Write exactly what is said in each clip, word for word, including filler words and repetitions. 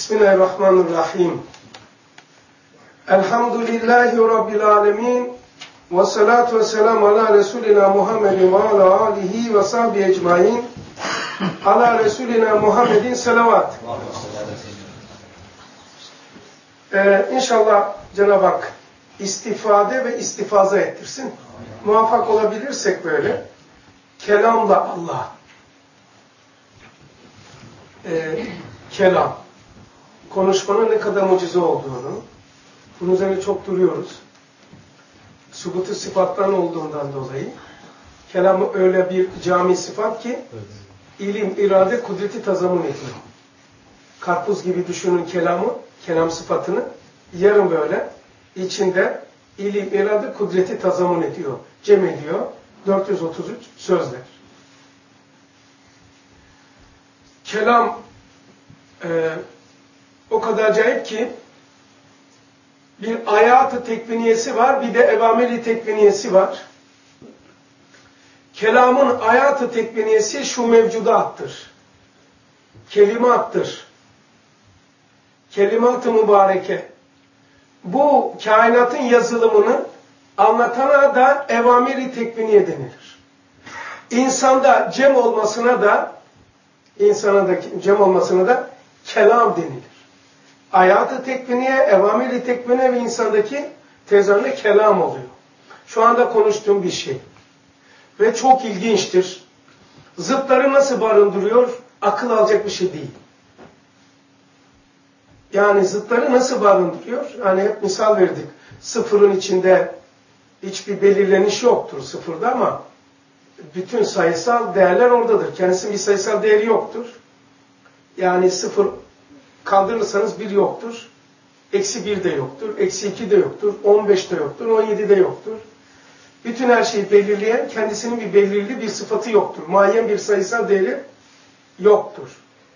Bismillahirrahmanirrahim. Elhamdülillahi Rabbil alemin. Ve salatu ve selamu ala Resulina Muhammedin ve ala alihi ve sahbihi ecmain. Ala Resulina Muhammedin selavat. Ee, İnşallah Cenab-ı Hak istifade ve istifaza ettirsin. Muvaffak olabilirsek böyle, kelamla Allah. Ee, kelam. Konuşmanın ne kadar mucize olduğunu, bunun üzerine çok duruyoruz. Subut-u sıfattan olduğundan dolayı, kelam öyle bir cami sıfat ki, ilim, irade, kudreti tazamun ediyor. Karpuz gibi düşünün kelamı, kelam sıfatını, yarım böyle, içinde ilim, irade, kudreti tazamun ediyor, cem ediyor, dört yüz otuz üç sözler. Kelam, e, o kadar acayip ki, bir ayat-ı tekviniyesi var, bir de evameli tekviniyesi var. Kelamın ayat-ı tekviniyesi şu mevcudattır. Kelimattır. Kelimat-ı mübareke. Bu kainatın yazılımını anlatana da evameli tekviniye denilir. İnsanda cem olmasına da insana da cem olmasına da kelam denilir. Ayat-ı tekviniye, evameli tekviniye ve insandaki tezahüründe kelam oluyor. Şu anda konuştuğum bir şey. Ve çok ilginçtir. Zıtları nasıl barındırıyor? Akıl alacak bir şey değil. Yani zıtları nasıl barındırıyor? Hani hep misal verdik. Sıfırın içinde hiçbir belirleniş yoktur sıfırda ama bütün sayısal değerler oradadır. Kendisinin bir sayısal değeri yoktur. Yani sıfır kaldırırsanız bir yoktur. Eksi bir de yoktur. Eksi iki de yoktur. On beş de yoktur. On yedi de yoktur. Bütün her şeyi belirleyen kendisinin bir belirli bir sıfatı yoktur. Muayyen bir sayısal değeri yoktur.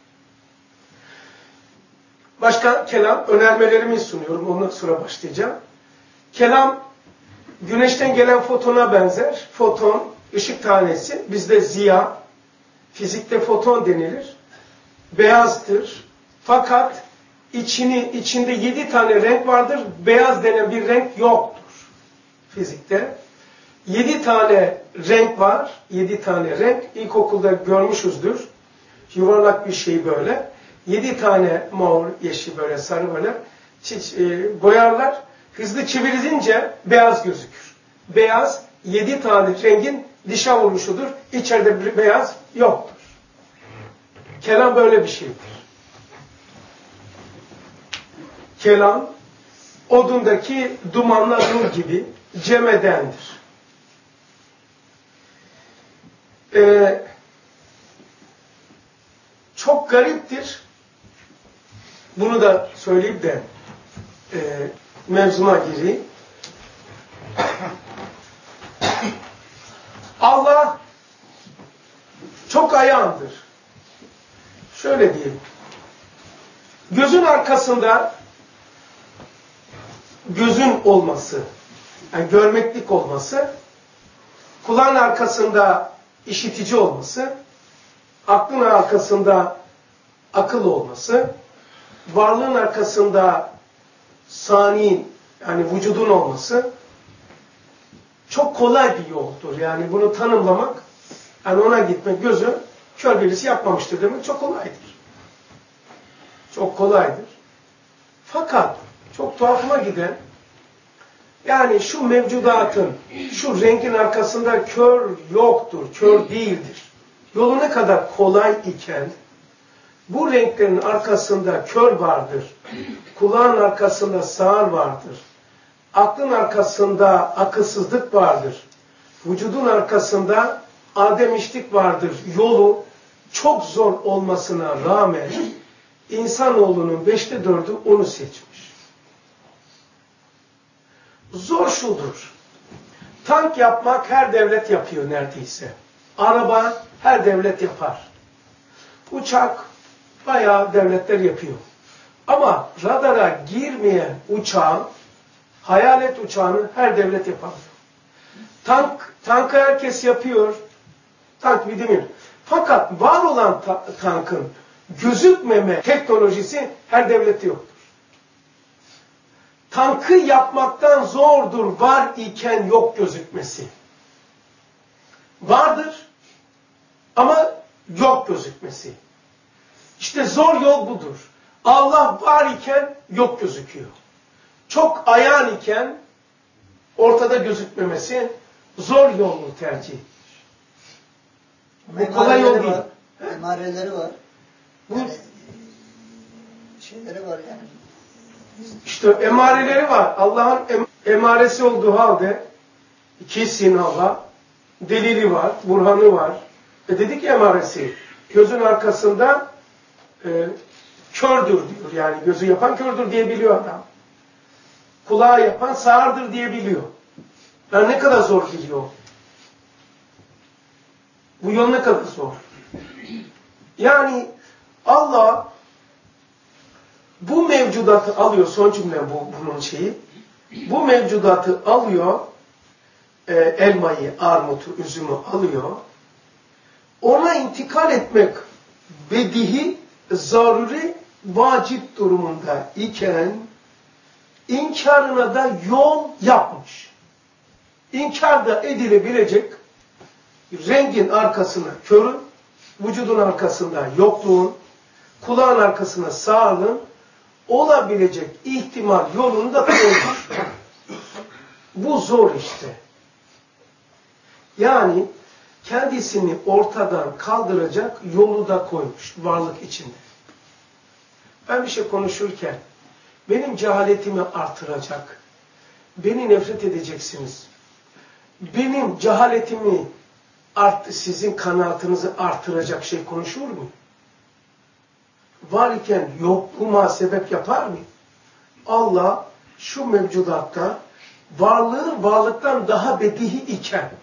Başka kelam önermelerimi sunuyorum. Ondan sonra başlayacağım. Kelam güneşten gelen fotona benzer. Foton, ışık tanesi. Bizde ziya, fizikte foton denilir. Beyazdır. Fakat içini, içinde yedi tane renk vardır. Beyaz denen bir renk yoktur fizikte. Yedi tane renk var. Yedi tane renk. İlkokulda görmüşüzdür. Yuvarlak bir şey böyle. Yedi tane mor, yeşil böyle, sarı böyle çiç, e, boyarlar. Hızlı çevirilince beyaz gözükür. Beyaz yedi tane rengin dışa vurmuşudur. İçeride bir beyaz yoktur. Kelam böyle bir şeydir. Kelam, odundaki dumanla nur gibi cem edendir. Ee, çok gariptir. Bunu da söyleyip de e, mevzuma gireyim. Allah çok ayağındır. Şöyle diyeyim. Gözün arkasında gözün olması, yani görmeklik olması, kulağın arkasında işitici olması, aklın arkasında akıl olması, varlığın arkasında sani, yani vücudun olması çok kolay bir yoldur. Yani bunu tanımlamak, yani ona gitmek, gözü kör birisi yapmamıştır demek çok kolaydır. Çok kolaydır. Fakat çok tuhafıma giden, yani şu mevcudatın, şu rengin arkasında kör yoktur, kör değildir. Yolu ne kadar kolay iken, bu renklerin arkasında kör vardır, kulağın arkasında sağır vardır, aklın arkasında akılsızlık vardır, vücudun arkasında ademişlik vardır. Yolu çok zor olmasına rağmen insanoğlunun beşte dördü onu seçmiş. Zor şudur. Tank yapmak her devlet yapıyor neredeyse. Araba her devlet yapar. Uçak bayağı devletler yapıyor. Ama radara girmeyen uçağın, hayalet uçağını her devlet yapamıyor. Tank, tankı herkes yapıyor. Tank bir demir. Fakat var olan ta tankın gözükmeme teknolojisi her devlette yoktur. Tankı yapmaktan zordur var iken yok gözükmesi. Vardır ama yok gözükmesi. İşte zor yol budur. Allah var iken yok gözüküyor. Çok ayağın iken ortada gözükmemesi zor yolunu tercih edilir. Bu kolay yol değil. Var, emareleri var. Bu, yani, şeyleri var yani. İşte emareleri var. Allah'ın em emaresi olduğu halde kesin Allah, delili var, burhanı var. E dedik emaresi. Gözün arkasında e, kördür diyor. Yani gözü yapan kördür diyebiliyor adam. Kulağı yapan sağırdır diyebiliyor. Yani ne kadar zor biliyor. Bu yol ne kadar zor. Yani Allah bu mevcudatı alıyor, son cümle bu, bunun şeyi. Bu mevcudatı alıyor, e, elmayı, armutu, üzümü alıyor. Ona intikal etmek bedihi, zaruri, vacip durumunda iken inkarına da yol yapmış. İnkar da edilebilecek rengin arkasına körün, vücudun arkasında yokluğun, kulağın arkasına sağlığın olabilecek ihtimal yolunu da koymuş. Bu zor işte. Yani kendisini ortadan kaldıracak yolu da koymuş varlık içinde. Ben bir şey konuşurken benim cehaletimi artıracak, beni nefret edeceksiniz. Benim cehaletimi art, sizin kanaatinizi artıracak şey konuşur mu? Var iken yokluğuma sebep yapar mı? Allah şu mevcudatta varlığın varlıktan daha bedihi iken,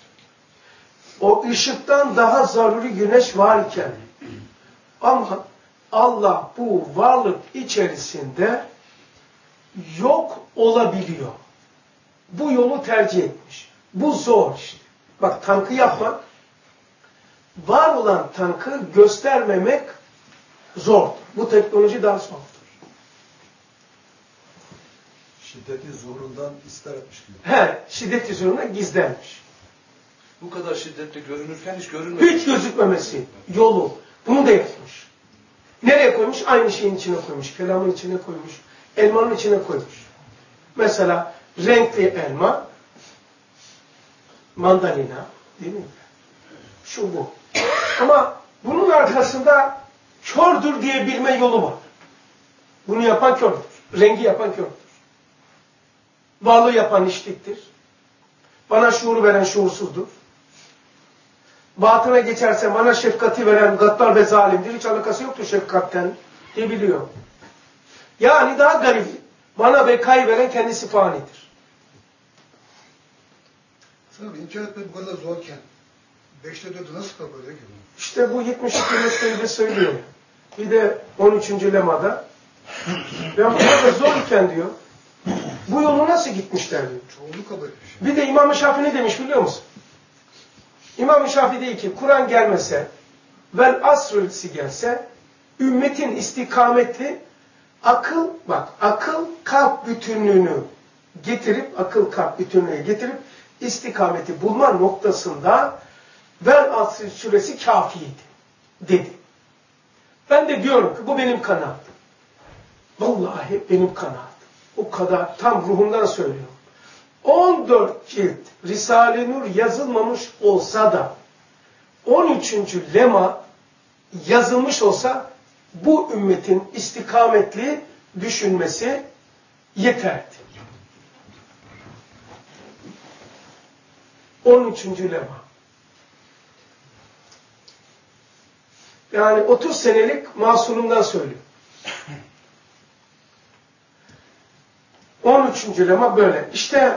o ışıktan daha zaruri güneş var iken, ama Allah bu varlık içerisinde yok olabiliyor. Bu yolu tercih etmiş. Bu zor işte. Bak tankı yapmak, var olan tankı göstermemek zordur. Bu teknoloji daha zordur. Şiddeti zuhurundan ister etmiş gibi. He, şiddeti zuhurundan gizlenmiş. Bu kadar şiddetli görünürken hiç görünmüyor. Hiç gözükmemesi yolu. Bunu da yapmış. Nereye koymuş? Aynı şeyin içine koymuş. Kelamın içine koymuş. Elmanın içine koymuş. Mesela renkli elma, mandalina, değil mi? Şu bu. Ama bunun arkasında kördür diyebilme yolu var. Bunu yapan kördür. Rengi yapan kördür. Varlığı yapan işliktir. Bana şuuru veren şuursuzdur. Batına geçerse bana şefkati veren gaddar ve zalimdir. Hiç alakası yoktur şefkatten diyebiliyor. Yani daha garip. Bana bekayı veren kendisi fanidir. Tabii inkar etmek bu kadar zorken beşte dördü nasıl kabul ediyor ki bunu? İşte bu yetmiş iki mesleği de söylüyor. Bir de on üçüncü lemada. Ben bu kadar zor iken diyor. Bu yolu nasıl gitmişler diyor. Çoğunluk kabul etmiş. Bir de İmam-ı Şafii ne demiş biliyor musun? İmam-ı Şafii diyor ki Kur'an gelmese vel asr'si gelse ümmetin istikametli akıl bak akıl kalp bütünlüğünü getirip akıl kalp bütünlüğü getirip istikameti bulma noktasında vel asr suresi kafiydi dedi. Ben de diyorum ki bu benim kanaatim. Vallahi benim kanaatim. O kadar tam ruhumdan söylüyorum. on dört cilt Risale-i Nur yazılmamış olsa da on üçüncü lema yazılmış olsa bu ümmetin istikametli düşünmesi yeterdi. on üçüncü lema. Yani otuz senelik mahsulumdan söylüyorum. on üçüncü lema böyle. İşte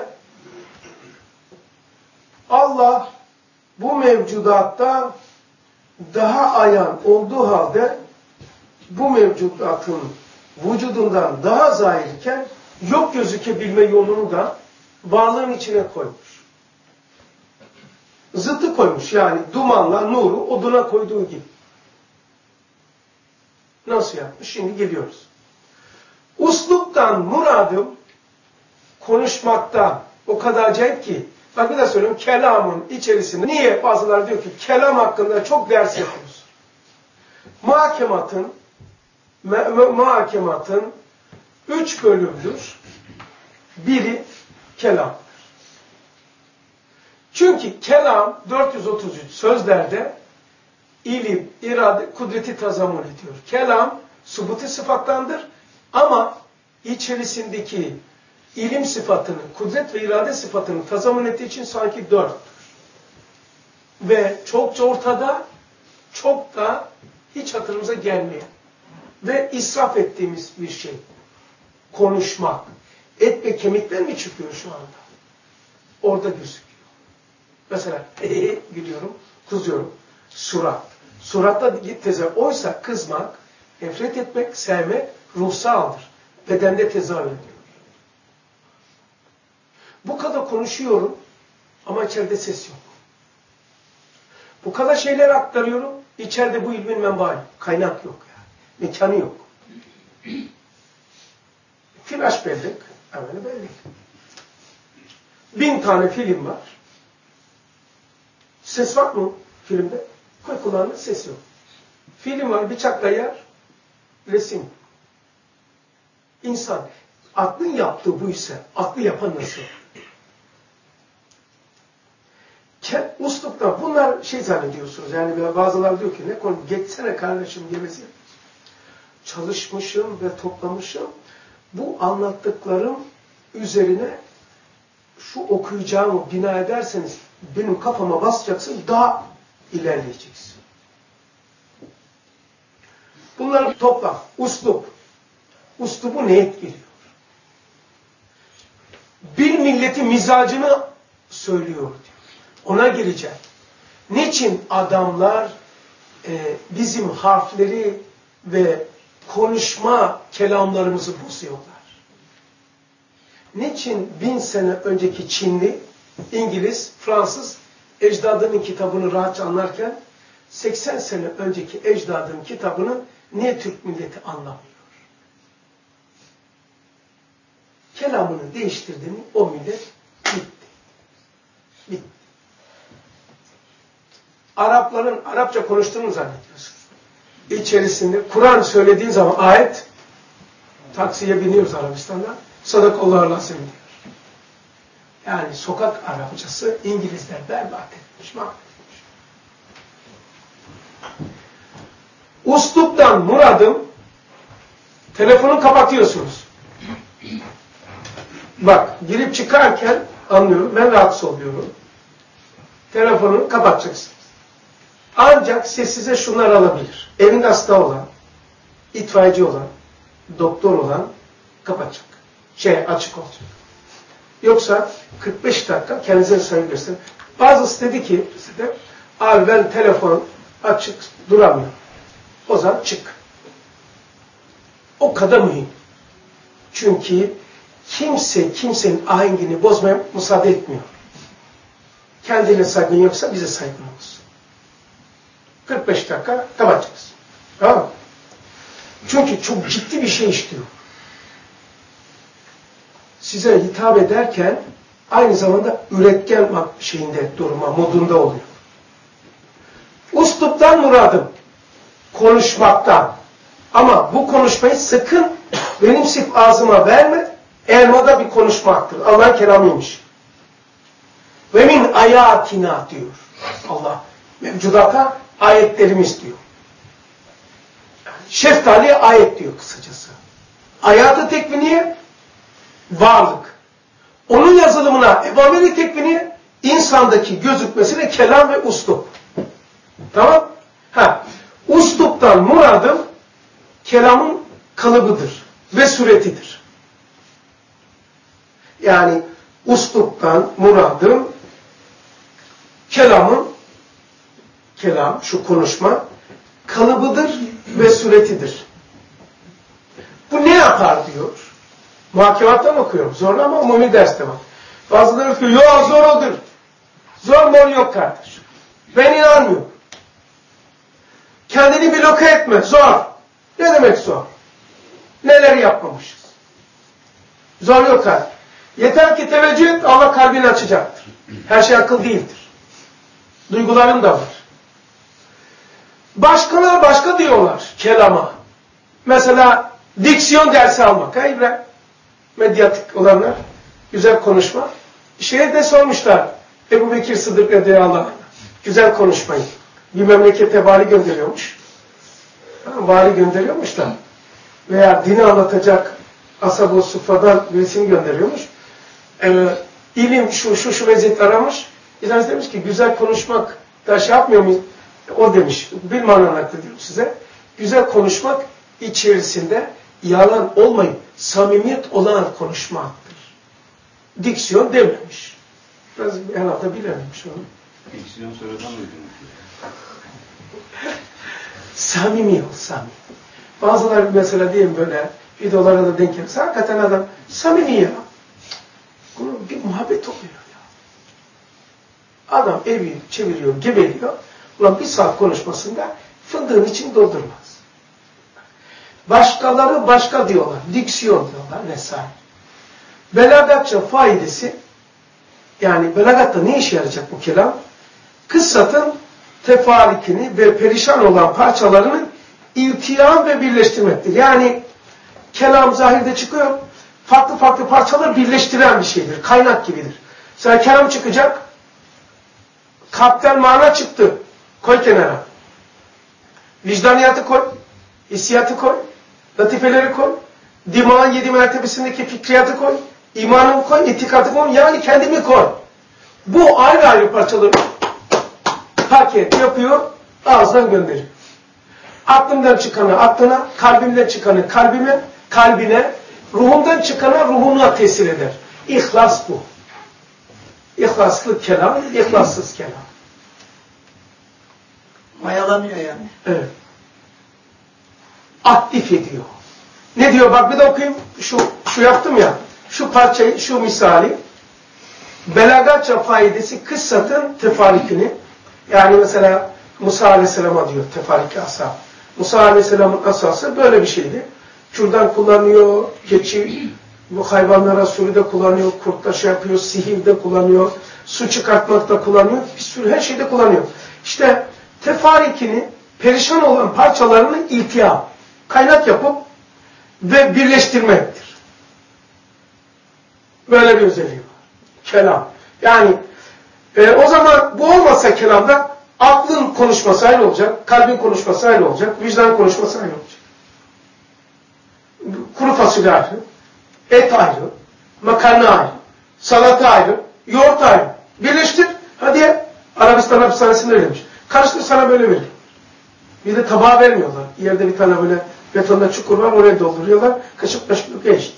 Allah bu mevcudatta daha ayan olduğu halde bu mevcudatın vücudundan daha zahirken yok gözükebilme yolunu da varlığın içine koymuş. Zıttı koymuş yani dumanla nuru oduna koyduğu gibi. Nasıl yapmış? Şimdi geliyoruz. Usluptan muradım konuşmaktan. O kadar acayip ki. Bak bir de söyleyeyim, kelamın içerisinde. Niye? Bazıları diyor ki kelam hakkında çok ders yapıyoruz. Muhakematın muhakematın üç bölümdür. Biri kelamdır. Çünkü kelam dört yüz otuz üç sözlerde ilim, irade, kudreti tazammül ediyor. Kelam subuti sıfattandır ama içerisindeki ilim sıfatını, kudret ve irade sıfatını tazammül ettiği için sanki dörttür. Ve çokça ortada, çok da hiç hatırımıza gelmeyen ve israf ettiğimiz bir şey. Konuşmak. Et ve kemikten mi çıkıyor şu anda? Orada gözüküyor. Mesela gülüyorum, kızıyorum. Surat. Suratta tezahür. Oysa kızmak, nefret etmek, sevmek ruhsaldır. Bedende tezahür ediyor. Bu kadar konuşuyorum ama içeride ses yok. Bu kadar şeyler aktarıyorum, içeride bu ilmin menbaı, kaynak yok yani. Mekanı yok. Flash bellek, hemen bellek. Bin tane film var. Ses var mı filmde? Koy kulağına, ses yok. Film var, bıçakla yer, resim. İnsan, aklın yaptığı bu ise, aklı yapan nasıl? Usluptan, bunlar şey zannediyorsunuz, yani bazıları diyor ki, ne konu, geçsene kardeşim gemisi. Çalışmışım ve toplamışım, bu anlattıklarım üzerine şu okuyacağımı bina ederseniz, benim kafama basacaksın, daha ilerleyeceksin. Bunları topla, uslup. Uslubu ne etkiliyor? Bir milletin mizacını söylüyor diyor. Ona gireceğim. Niçin adamlar e, bizim harfleri ve konuşma kelamlarımızı bozuyorlar? Niçin bin sene önceki Çinli, İngiliz, Fransız ecdadının kitabını rahatça anlarken seksen sene önceki ecdadının kitabını niye Türk milleti anlamıyor? Kelamını değiştirdiğini o millet bitti. Bitti. Arapların Arapça konuştuğunu zannediyorsunuz. İçerisinde Kur'an söylediğin zaman ayet, taksiye biniyoruz Arabistan'da, sadakallahu lazım diyor. Yani sokak Arapçası İngilizler berbat etmiş, mahvetmiş. Usluptan muradım, telefonu kapatıyorsunuz. Bak, girip çıkarken anlıyorum, ben rahatsız oluyorum. Telefonu kapatacaksın. Ancak sessize şunlar alabilir. Evinde hasta olan, itfaiyeci olan, doktor olan kapatacak. Şey açık olacak. Yoksa kırk beş dakika kendinize saygı gösterin. Bazısı dedi ki, size, abi ben telefon açık duramıyorum. O zaman çık. O kadar mühim. Çünkü kimse kimsenin ahengini bozmaya müsaade etmiyor. Kendine saygın yoksa bize saygın olsun. kırk beş dakika kapatacağız. Tamam mı? Çünkü çok ciddi bir şey işliyor. Size hitap ederken aynı zamanda üretken şeyinde durma, modunda oluyor. Usluptan muradım. Konuşmaktan. Ama bu konuşmayı sakın benim sırf ağzıma verme. Elmada bir konuşmaktır. Allah'ın kelamıymış. Ve min ayatina diyor. Allah mevcudata ayetlerimiz diyor. Şeftali ayet diyor kısacası. Hayatı tekviniye varlık. Onun yazılımına evameli tekviniye insandaki gözükmesine kelam ve uslup. Tamam? Ha. Usluptan muradım kelamın kalıbıdır ve suretidir. Yani usluptan muradım kelamın kelam, şu konuşma kalıbıdır ve suretidir. Bu ne yapar diyor. Muhakemattan okuyorum. Zorla ama umumi derste var. Bazıları diyor, yok zor odur. Zor mor yok kardeş. Ben inanmıyorum. Kendini bloke etme, zor. Ne demek zor? Neler yapmamışız? Zor yok ha. Yeter ki teveccüh et, Allah kalbini açacaktır. Her şey akıl değildir. Duyguların da var. Başkalar başka diyorlar kelama. Mesela diksiyon dersi almak. Ha İbrahim? Medyatik olanlar. Güzel konuşma. Şeye de sormuşlar. Ebu Bekir Sıddık radıyallahu anh. Güzel konuşmayı. Bir memlekete vali gönderiyormuş. Ha, vali gönderiyormuş da. Veya dini anlatacak Ashab-ı Suffa'dan birisini gönderiyormuş. Ee, ilim şu şu şu vaziyet aramış. İlhan demiş ki güzel konuşmak da şey yapmıyor muyuz? O demiş. Bilmem anlatıyorum size. Güzel konuşmak içerisinde yalan olmayıp samimiyet olan konuşmaktır. Diksiyon dememiş. Biraz herhalde bilememiş onu. Diksiyon sonradan uydurmuş. Samimi ol, samimi. Bazıları mesela diyeyim böyle videolara da denk gelirse hakikaten adam samimi ya. Bir muhabbet oluyor ya. Adam evi çeviriyor, gebeliyor. Ulan bir saat konuşmasında fındığın için doldurmaz. Başkaları başka diyorlar. Diksiyon diyorlar vesaire. Belagatça faidesi, yani belagatta ne işe yarayacak bu kelam? Kıssatın tefarikini ve perişan olan parçalarını iltiham ve birleştirmektir. Yani kelam zahirde çıkıyor, farklı farklı parçaları birleştiren bir şeydir. Kaynak gibidir. Mesela kelam çıkacak, kalpten mana çıktı. Koy kenara. Vicdaniyatı koy, hissiyatı koy, latifeleri koy, dimağın yedi mertebesindeki fikriyatı koy, imanımı koy, itikadı koy, yani kendimi koy. Bu ayrı ayrı parçaları paket yapıyor, ağızdan gönderiyor. Aklımdan çıkanı aklına, kalbimden çıkanı kalbime, kalbine, ruhumdan çıkanı ruhuna tesir eder. İhlas bu. İhlaslı kelam, ihlassız kelam. Mayalanıyor yani. Evet. Aktif ediyor. Ne diyor? Bak bir de okuyayım. Şu, şu yaptım ya. Şu parçayı, şu misali. Belagatça faidesi kıssatın tefarikini. Yani mesela Musa Aleyhisselam'a diyor tefariki ashab. Musa Aleyhisselam'ın asası böyle bir şeydi. Kürdan kullanıyor, keçi, bu hayvanlara sürüde kullanıyor, kurtla şey yapıyor, sihirde kullanıyor, su çıkartmakta kullanıyor, bir sürü her şeyde kullanıyor. İşte tefarikini, perişan olan parçalarını iltiham, kaynak yapıp ve birleştirmektir. Böyle bir özelliği var. Kelam. Yani e, o zaman bu olmasa kelamda aklın konuşması ayrı olacak, kalbin konuşması ayrı olacak, vicdan konuşması ayrı olacak. Kuru fasulye ayrı, et ayrı, makarna ayrı, salata ayrı, yoğurt ayrı. Birleştir, hadi Arabistan hapishanesinde öylemiş. Karıştır sana böyle verir. Bir de tabağa vermiyorlar. Yerde bir tane böyle betonda çukur var, oraya dolduruyorlar. Kaşık kaşık geçti.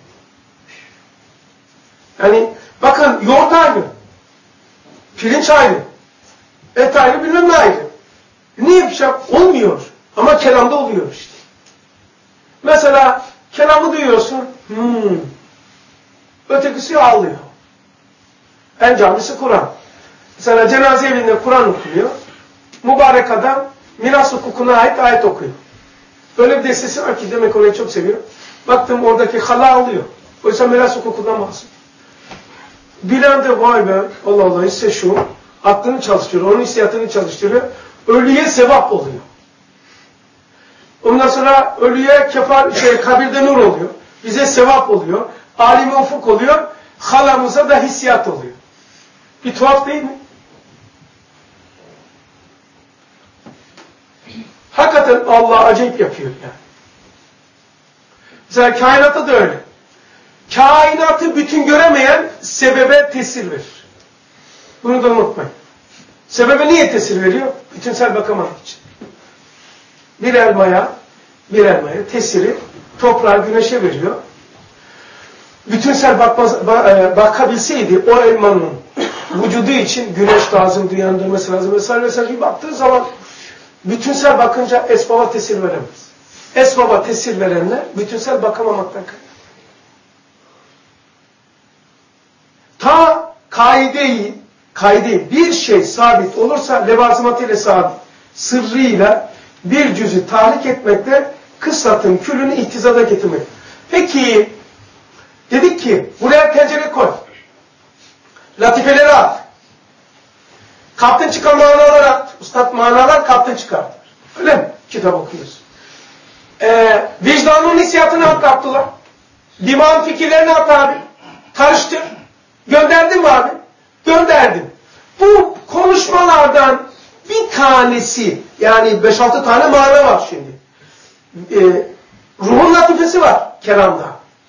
Yani bakın yoğurt ayrı, pirinç ayrı, et ayrı, bilmem ne ayrı. Niye bir şey olmuyor? Ama kelamda oluyor işte. Mesela kelamı duyuyorsun, hmm. ötekisi ağlıyor. En canlısı Kur'an. Mesela cenaze evinde Kur'an okunuyor. Mübarek adam miras hukukuna ait ayet okuyor. Böyle bir destesi var ki demek orayı çok seviyor. Baktım oradaki hala ağlıyor. Oysa miras hukukundan bahsediyor. Bilen de vay be Allah Allah hisse şu. Aklını çalıştırıyor, onun hissiyatını çalıştırıyor. Ölüye sevap oluyor. Ondan sonra ölüye kefar, şey, kabirde nur oluyor. Bize sevap oluyor. Alim ufuk oluyor. Halamıza da hissiyat oluyor. Bir tuhaf değil mi? Hakikaten Allah acayip yapıyor yani. Mesela kainatta da öyle. Kainatı bütün göremeyen sebebe tesir verir. Bunu da unutmayın. Sebebe niye tesir veriyor? Bütünsel bakamamak için. Bir elmaya, bir elmaya tesiri toprağa, güneşe veriyor. Bütünsel bakmaz, bakabilseydi o elmanın vücudu için güneş lazım, uyandırması lazım vesaire vesaire gibi baktığı zaman bütünsel bakınca esbaba tesir veremez. Esbaba tesir verenler bütünsel bakamamaktan kaynaklanır. Ta kaideyi, kaide bir şey sabit olursa levazımatıyla sabit, sırrıyla bir cüzü tahrik etmekte kısratın külünü ihtizada getirmek. Peki dedik ki buraya pencere koy. Latifeleri at. Kalpten çıkan manalar at. Üstad manalar kalpten çıkartır. Öyle mi? Kitap okuyoruz. Ee, vicdanın hissiyatını at Abdullah. Dimağın fikirlerini at abi. Karıştır. Gönderdin mi abi? Gönderdim. Bu konuşmalardan bir tanesi, yani beş altı tane mana var şimdi. Ee, ruhun latifesi var kelamda.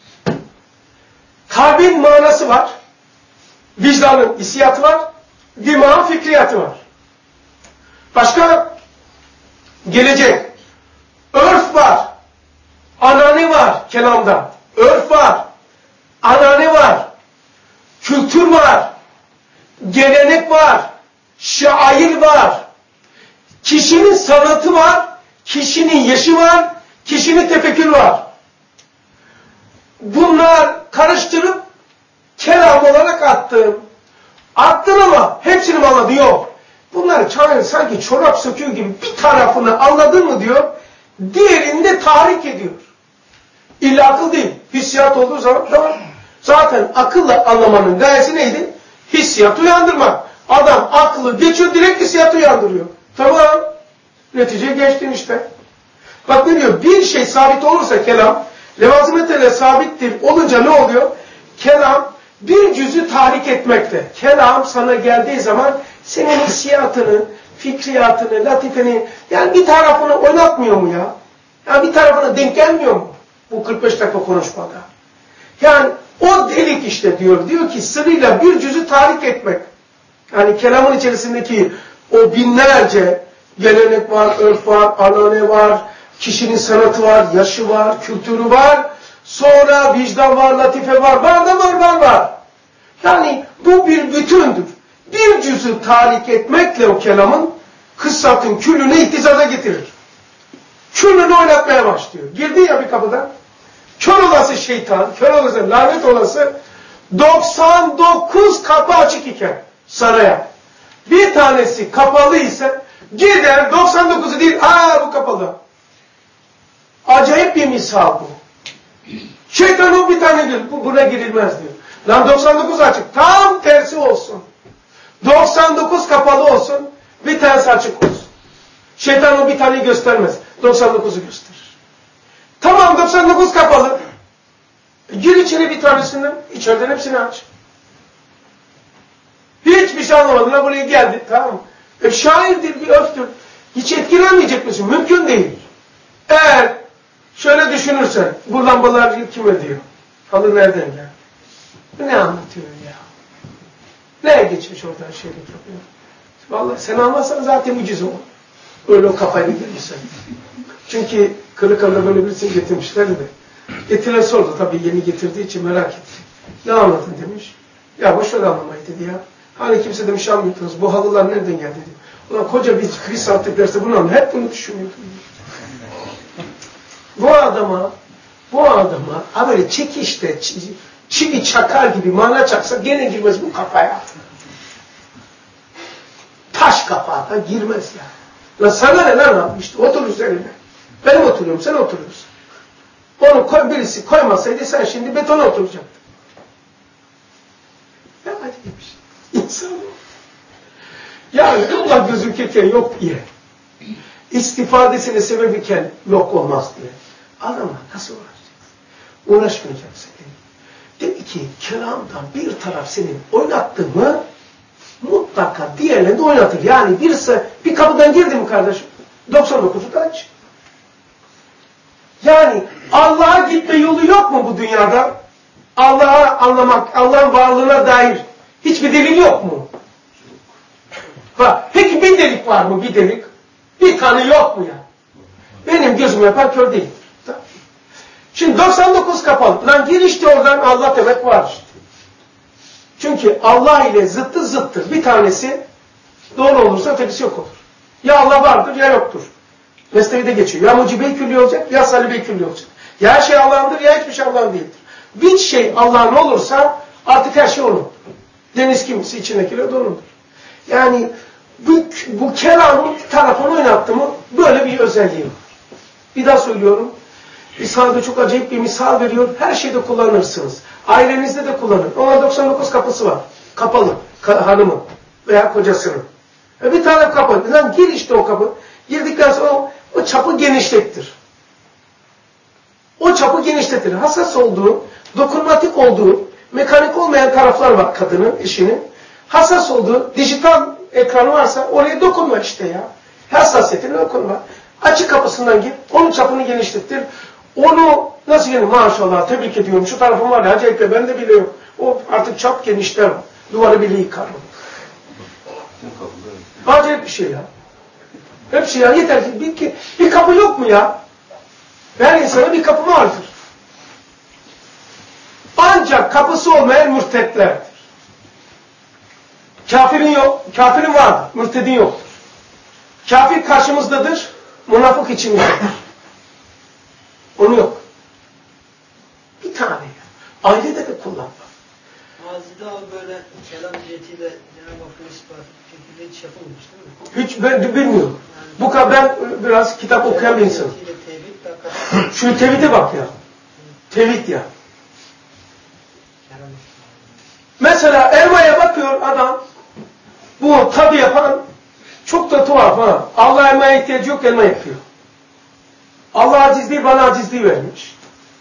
Kalbin manası var. Vicdanın hissiyatı var. Dimağın fikriyatı var. Başka gelecek. Örf var. Anane var kelamda. Örf var. Anane var. Kültür var. Gelenek var. Şair var. Kişinin sanatı var. Kişinin yaşı var. Kişinin tefekkürü var. Bunlar karıştırıp kelam olarak attım. Attın ama hepsini mi anladın? Yok. Bunları çağırın sanki çorap söküyor gibi bir tarafını anladın mı diyor. Diğerini de tahrik ediyor. İlla akıl değil. Hissiyat olduğu zaman tamam. Zaten akılla anlamanın gayesi neydi? Hissiyat uyandırmak. Adam aklı geçiyor, direkt hissiyat uyandırıyor. Tamam. Neticeye geçtin işte. Bak ne diyor? Bir şey sabit olursa kelam, levazımetle sabittir olunca ne oluyor? Kelam bir cüzü tahrik etmekte. Kelam sana geldiği zaman senin hissiyatını, fikriyatını, latifeni, yani bir tarafını oynatmıyor mu ya? Yani bir tarafına denk gelmiyor mu? Bu kırk beş dakika konuşmada. Yani o delik işte diyor. Diyor ki sırrıyla bir cüzü tahrik etmek. Yani kelamın içerisindeki o binlerce gelenek var, örf var, anane var, kişinin sanatı var, yaşı var, kültürü var. Sonra vicdan var, latife var, var da var, var var. Yani bu bir bütündür. Bir cüzü tahrik etmekle o kelamın kıssatın külünü ihtizada getirir. Külünü oynatmaya başlıyor. Girdi ya bir kapıdan. Kör olası şeytan, kör olası, lanet olası doksan dokuz kapı açık iken saraya. Bir tanesi kapalı ise gider doksan dokuzu değil, aa bu kapalı. Acayip bir misal bu. Şeytan o bir tane diyor, bu buna girilmez diyor. Lan doksan dokuz açık, tam tersi olsun. doksan dokuz kapalı olsun, bir tanesi açık olsun. Şeytan o bir tane göstermez, doksan dokuzu gösterir. Tamam doksan dokuz kapalı. Gir içeri bir tanesinden, içeriden hepsini aç. Hiçbir şey anlamadın, ha buraya geldi, tamam mı? E, şairdir, bir öftür. Hiç etkilenmeyecek misin? Mümkün değil. Eğer şöyle düşünürsen, bu lambalar kim ödüyor? Halı nereden geldi? Ne anlatıyor ya? Neye geçmiş oradan şeylik yapıyor? Vallahi sen anlarsan zaten mucize o. Öyle o kafayla girmişsen. Çünkü Kırıkkale'de böyle birisini getirmişlerdi de. Getiren sordu tabii yeni getirdiği için merak etti. Ne anladın demiş. Ya boş ver anlamayı dedi ya. Hani kimse demiş anlıyorsunuz. Bu halılar nereden geldi dedi. Ulan koca bir, bir saatlik derste bunu anlıyor. Hep bunu düşünüyordum. Bu adama bu adama ha böyle çekişte çivi çakar gibi mana çaksa gene girmez bu kafaya. Taş kafada girmez ya. Lan sana ne lan abi işte otur üzerine. Benim oturuyorum sen oturuyorsun. Onu koy, birisi koymasaydı sen şimdi betona oturacaktın. Ne acayip bir şey. İnsan o. Yani Allah gözükürken yok diye. İstifadesine sebebiken yok olmaz diye. Adamla nasıl uğraşacaksın? Uğraşmayacaksın. Dedi ki kelamdan bir taraf senin oynattı mı mutlaka diğerlerini de oynatır. Yani birisi bir kapıdan girdi mi kardeşim? doksan dokuzu da aç. Yani Allah'a gitme yolu yok mu bu dünyada? Allah'ı anlamak, Allah'ın varlığına dair hiçbir delil yok mu? Bak, peki bir delik var mı? Bir delik. Bir tane yok mu ya? Benim gözüm yapar kör değil. Şimdi doksan dokuz kapalı. Lan gir işte oradan Allah demek var işte. Çünkü Allah ile zıttı zıttır. Bir tanesi doğru olursa ötekisi yok olur. Ya Allah vardır ya yoktur. Mesnevi'de geçiyor. Ya mucibe-i külli olacak ya salib-i külli olacak. Ya her şey Allah'ındır ya hiçbir şey Allah'ın değildir. Bir şey Allah'ın olursa artık her şey onun. Deniz kimisi içindekiler de onundur. Yani bu, bu kelamın tarafını oynattı mı böyle bir özelliği var. Bir daha söylüyorum. Bir sahabe çok acayip bir misal veriyor. Her şeyde kullanırsınız. Ailenizde de kullanın. Ona doksan dokuz kapısı var. Kapalı. Ka hanımın veya kocasının. E bir tane kapı. Lan gir işte o kapı. Girdikten sonra o, o çapı genişlettir. O çapı genişletir. Hassas olduğu, dokunmatik olduğu, mekanik olmayan taraflar var kadının, eşinin. Hassas olduğu, dijital ekranı varsa oraya dokunma işte ya. Hassasiyetine dokunma. Açık kapısından gir, onun çapını genişlettir. Onu nasıl gelin? Maşallah tebrik ediyorum. Şu tarafım var ya, acayip de ben de biliyorum. O artık çap genişler. Duvarı bile yıkar. Acayip bir şey ya. Hep şey ya, yeter ki bir, bir kapı yok mu ya? Her insana bir kapı vardır. Ancak kapısı olmayan mürtetlerdir. Kafirin yok, kafirin vardır, mürtedin yoktur. Kafir karşımızdadır, münafık içimizdedir. Onu yok. Bir tane ya. Ailede de kullanma. Mazide abi böyle kelam cihetiyle Cenab-ı Hakk'ın ispatı şekilde hiç yapılmış değil mi? Hiç ben bilmiyorum. Bu kadar ben biraz kitap okuyan bir insanım. Şu tevhide bak ya. Tevhid ya. Mesela elmaya bakıyor adam. Bu tabi yapan çok da tuhaf ha. Allah elmaya ihtiyacı yok, elma yapıyor. Allah acizliği bana acizliği vermiş.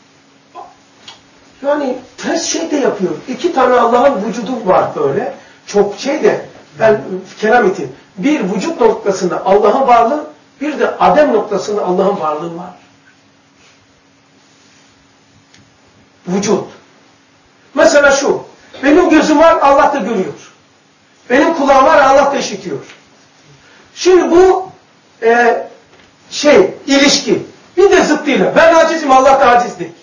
Yani ters şey de yapıyor. İki tane Allah'ın vücudu var böyle. Çok şey de ben kerameti. Bir vücut noktasında Allah'ın varlığı, bir de adem noktasında Allah'ın varlığı var. Vücut. Mesela şu. Benim gözüm var, Allah da görüyor. Benim kulağım var, Allah da işitiyor. Şimdi bu e, şey, ilişki. Bir de zıttıyla. Ben acizim, Allah da aciz değil.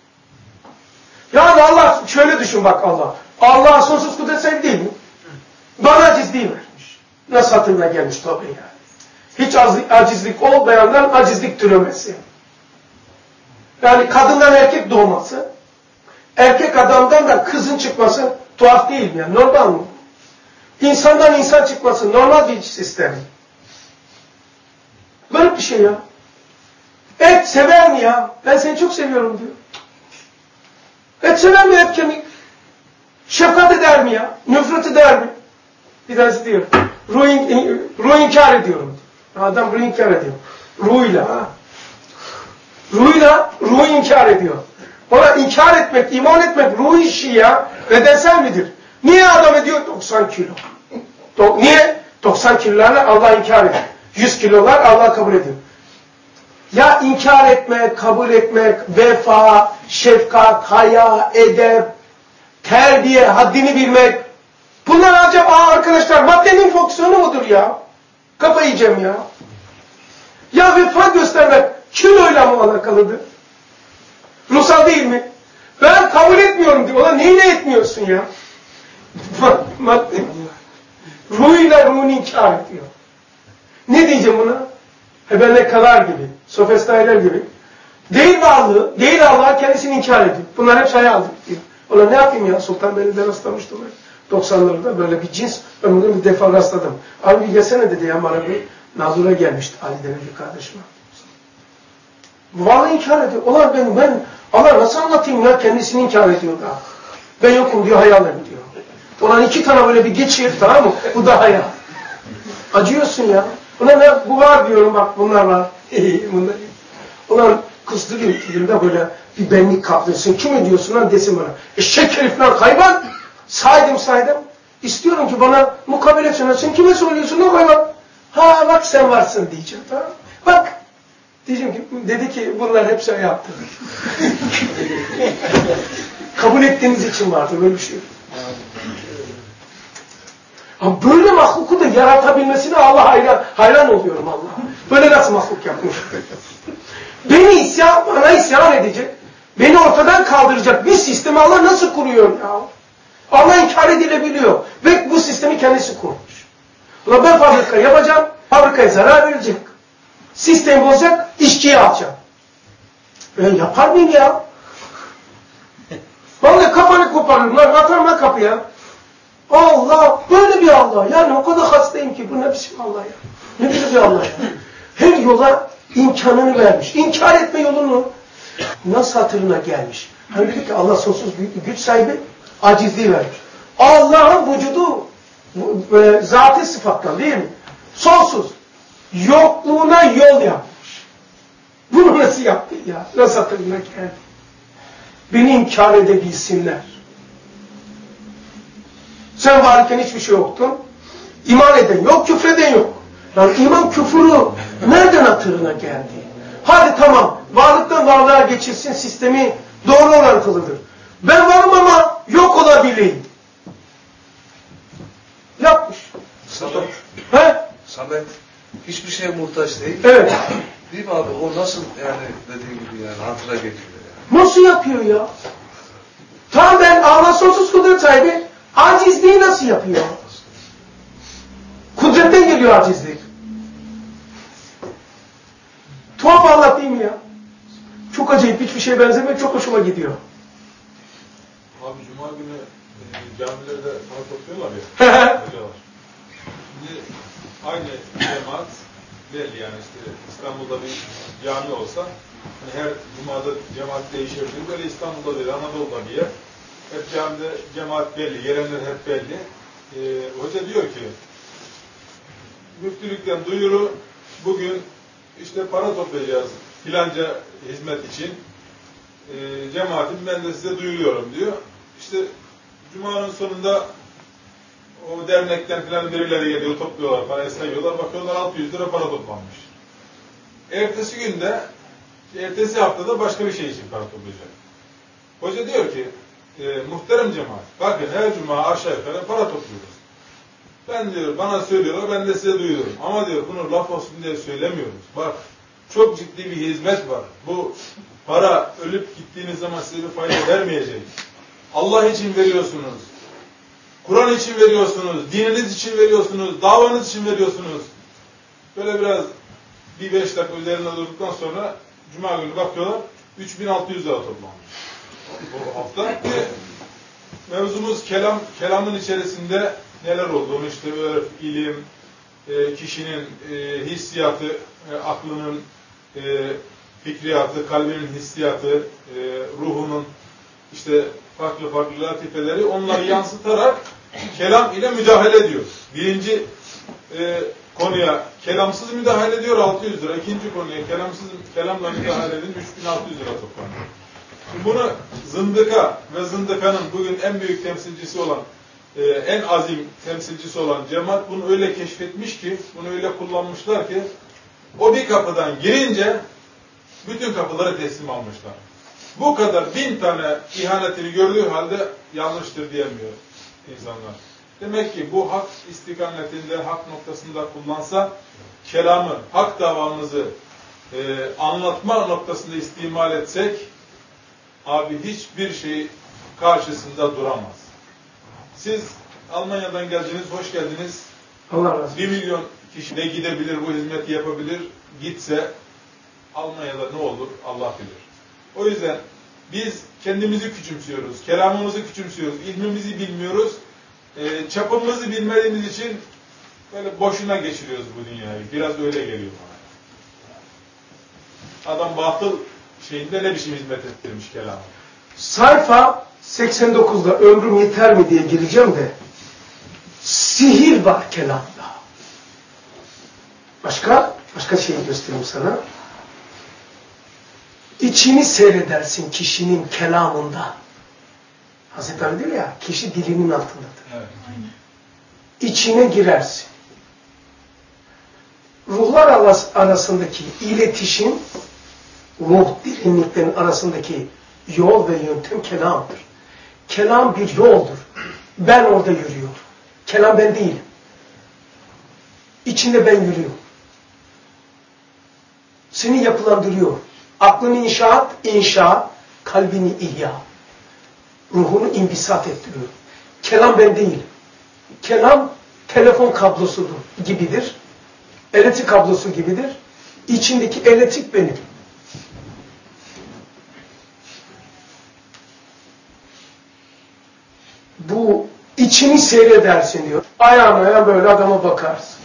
Yani Allah, şöyle düşün bak Allah. Allah sonsuz kudret sahibi değil mi? Bana acizliği vermiş. Nasıl hatırına gelmiş tabii yani. Hiç acizlik olmayandan acizlik türemesi. Yani kadından erkek doğması, erkek adamdan da kızın çıkması tuhaf değil mi? Yani normal mi? İnsandan insan çıkması normal bir sistem. Garip bir şey ya. Et sever mi ya? Ben seni çok seviyorum diyor. Et sever mi et kemik? Şefkat eder mi ya? Nefret eder mi? Bir tanesi diyor. Ruh, in, ruh inkar ediyorum. Adam ruh inkar ediyor. Ruhuyla ha. Ruhuyla ruhu inkar ediyor. Ona inkar etmek, iman etmek ruh işi ya. Bedensel midir? Niye adam ediyor? doksan kilo. Do niye? doksan kilolarla Allah inkar ediyor. yüz kilolar Allah kabul ediyor. Ya inkar etmek, kabul etmek, vefa, şefkat, haya, edep, terbiye, haddini bilmek. Bunlar acaba aa arkadaşlar maddenin fonksiyonu mudur ya? Kafayı yiyeceğim ya. Ya vefa göstermek kiloyla mı alakalıdır? Ruhsal değil mi? Ben kabul etmiyorum diyor. Ona neyle etmiyorsun ya? Madde. Ruhuyla ruhunu inkar ediyor. Ne diyeceğim buna? Hebele kalar gibi, sofistayler gibi. Değil varlığı, değil Allah'a kendisini inkar ediyor. Bunlar hep şaya aldık diyor. Ona ne yapayım ya? Sultanbeyli'de rastlamıştım. doksanlarda böyle bir cins ömrümde bir defa rastladım. Abi gelsene dedi ya bana bir nazura gelmişti. Ali denen bir kardeşime. Varlığı inkar ediyor. Ulan ben, ben Allah nasıl anlatayım ya? Kendisini inkar ediyor da. Ben yokum diyor, hayallerim diyor. Ulan iki tane böyle bir geçir, tamam mı? Bu da hayal. Acıyorsun ya. Ulan ne, bu var diyorum bak, bunlar var. bunlar. Ulan kızdırıyor dilimde böyle bir benlik kaplırsın. Kim ediyorsun lan desin bana. Eşek herif lan hayvan. Saydım saydım. İstiyorum ki bana mukabele etsin. Sen kime söylüyorsun lan hayvan? Ha bak sen varsın diyeceğim, tamam. Bak. Diyeceğim ki, dedi ki bunlar hep şey yaptı. Kabul ettiğiniz için vardı böyle bir şey. Ama böyle mahluku da yaratabilmesine Allah hayran, hayran oluyorum Allah. Böyle nasıl mahluk yapmış? Beni isyan, bana isyan edecek, beni ortadan kaldıracak bir sistemi Allah nasıl kuruyor ya? Allah inkar edilebiliyor ve bu sistemi kendisi kurmuş. Ulan ben fabrika yapacağım, fabrikaya zarar verecek. Sistem bozacak, işçiyi alacağım. Ben yapar mıyım ya? Vallahi kafanı koparırım lan, atarım lan kapıya. Allah, böyle bir Allah. Yani o kadar hastayım ki bu ne biçim Allah ya. Ne biçim bir Allah ya. Her yola imkanını vermiş. İnkar etme yolunu. Nasıl hatırına gelmiş? Hani dedi ki Allah sonsuz güç sahibi, acizliği vermiş. Allah'ın vücudu e, zat-ı sıfattan değil mi? Sonsuz. Yokluğuna yol yapmış. Bunu nasıl yaptı ya? Nasıl hatırına geldi? Beni inkar edebilsinler. Sen varken hiçbir şey yoktun. İman eden yok, küfreden yok. Yani iman küfürü nereden hatırına geldi? Hadi tamam, varlıktan varlığa geçilsin sistemi doğru orantılıdır. Ben varım ama yok olabileyim. Yapmış. Samet, He? Samet hiçbir şeye muhtaç değil. Evet. Değil mi abi? O nasıl yani dediğin gibi yani hatıra getiriyor yani. Nasıl yapıyor ya? Tamam ben Allah sonsuz kudret sahibi, acizliği nasıl yapıyor? Kudretten geliyor acizlik. Tuhaf anlatayım ya. Çok acayip, hiçbir şeye benzemiyor, çok hoşuma gidiyor. Abi Cuma günü e, camilerde para topluyorlar ya. Topluyorlar. Şimdi aynı cemaat belli yani işte İstanbul'da bir cami olsa hani her Cuma'da cemaat değişebilir. Böyle İstanbul'da değil, Anadolu'da bir yer. Hep camide cemaat belli, gelenler hep belli. E, hoca diyor ki müftülükten duyuru bugün işte para toplayacağız filanca hizmet için. E, cemaatim ben de size duyuruyorum diyor. İşte Cuma'nın sonunda o dernekten filan birileri geliyor, topluyorlar, parayı sayıyorlar, bakıyorlar altı yüz lira para toplanmış. Ertesi günde, ertesi haftada başka bir şey için para toplayacak. Hoca diyor ki, e, muhterem cemaat, bakın her Cuma aşağı yukarı para topluyoruz. Ben diyor, bana söylüyorlar, ben de size duyuyorum. Ama diyor, bunu laf olsun diye söylemiyoruz. Bak, çok ciddi bir hizmet var. Bu para ölüp gittiğiniz zaman size bir fayda vermeyecek. Allah için veriyorsunuz. Kur'an için veriyorsunuz. Dininiz için veriyorsunuz. Davanız için veriyorsunuz. Böyle biraz bir beş dakika üzerinde durduktan sonra Cuma günü bakıyorlar üç bin altı yüz lira toplanmış. Bu hafta. Ve mevzumuz kelam. Kelamın içerisinde neler olduğunu işte örf, ilim, e, kişinin e, hissiyatı, e, aklının e, fikriyatı, kalbinin hissiyatı, e, ruhunun işte farklı farklı latifeleri onları yansıtarak kelam ile müdahale ediyor. Birinci e, konuya kelamsız müdahale ediyor altı yüz lira. İkinci konuya kelamsız kelamla müdahale edin üç bin altı yüz lira toplanıyor. Şimdi bunu zındıka ve zındıkanın bugün en büyük temsilcisi olan e, en azim temsilcisi olan cemaat bunu öyle keşfetmiş ki, bunu öyle kullanmışlar ki o bir kapıdan girince bütün kapıları teslim almışlar. Bu kadar bin tane ihanetini gördüğü halde yanlıştır diyemiyor insanlar. Demek ki bu hak istikametinde, hak noktasında kullansa, kelamı, hak davamızı e, anlatma noktasında istimal etsek, abi hiçbir şey karşısında duramaz. Siz Almanya'dan geldiniz, hoş geldiniz. Allah razı olsun. Bir milyon kişi de gidebilir, bu hizmeti yapabilir. Gitse Almanya'da ne olur Allah bilir. O yüzden biz kendimizi küçümsüyoruz, kelamımızı küçümsüyoruz, ilmimizi bilmiyoruz, e, çapımızı bilmediğimiz için böyle boşuna geçiriyoruz bu dünyayı. Biraz öyle geliyor bana. Adam batıl şeyinde ne biçim hizmet ettirmiş kelamı. Sayfa seksen dokuzda ömrüm yeter mi diye gireceğim de sihir var kelamda. Başka? Başka şey göstereyim sana. İçini seyredersin kişinin kelamında. Hazreti Ali diyor ya, kişi dilinin altındadır. Evet. İçine girersin. Ruhlar arasındaki iletişim, ruh derinliklerin arasındaki yol ve yöntem kelamdır. Kelam bir yoldur. Ben orada yürüyorum. Kelam ben değilim. İçinde ben yürüyorum. Seni yapılandırıyor. Aklını inşaat, inşa, kalbini ihya. Ruhunu imbisat ettiriyor. Kelam ben değilim. Kelam telefon kablosu gibidir. Elektrik kablosu gibidir. İçindeki elektrik benim. Bu içini seyredersin diyor. Ayağına ayağına böyle adama bakarsın.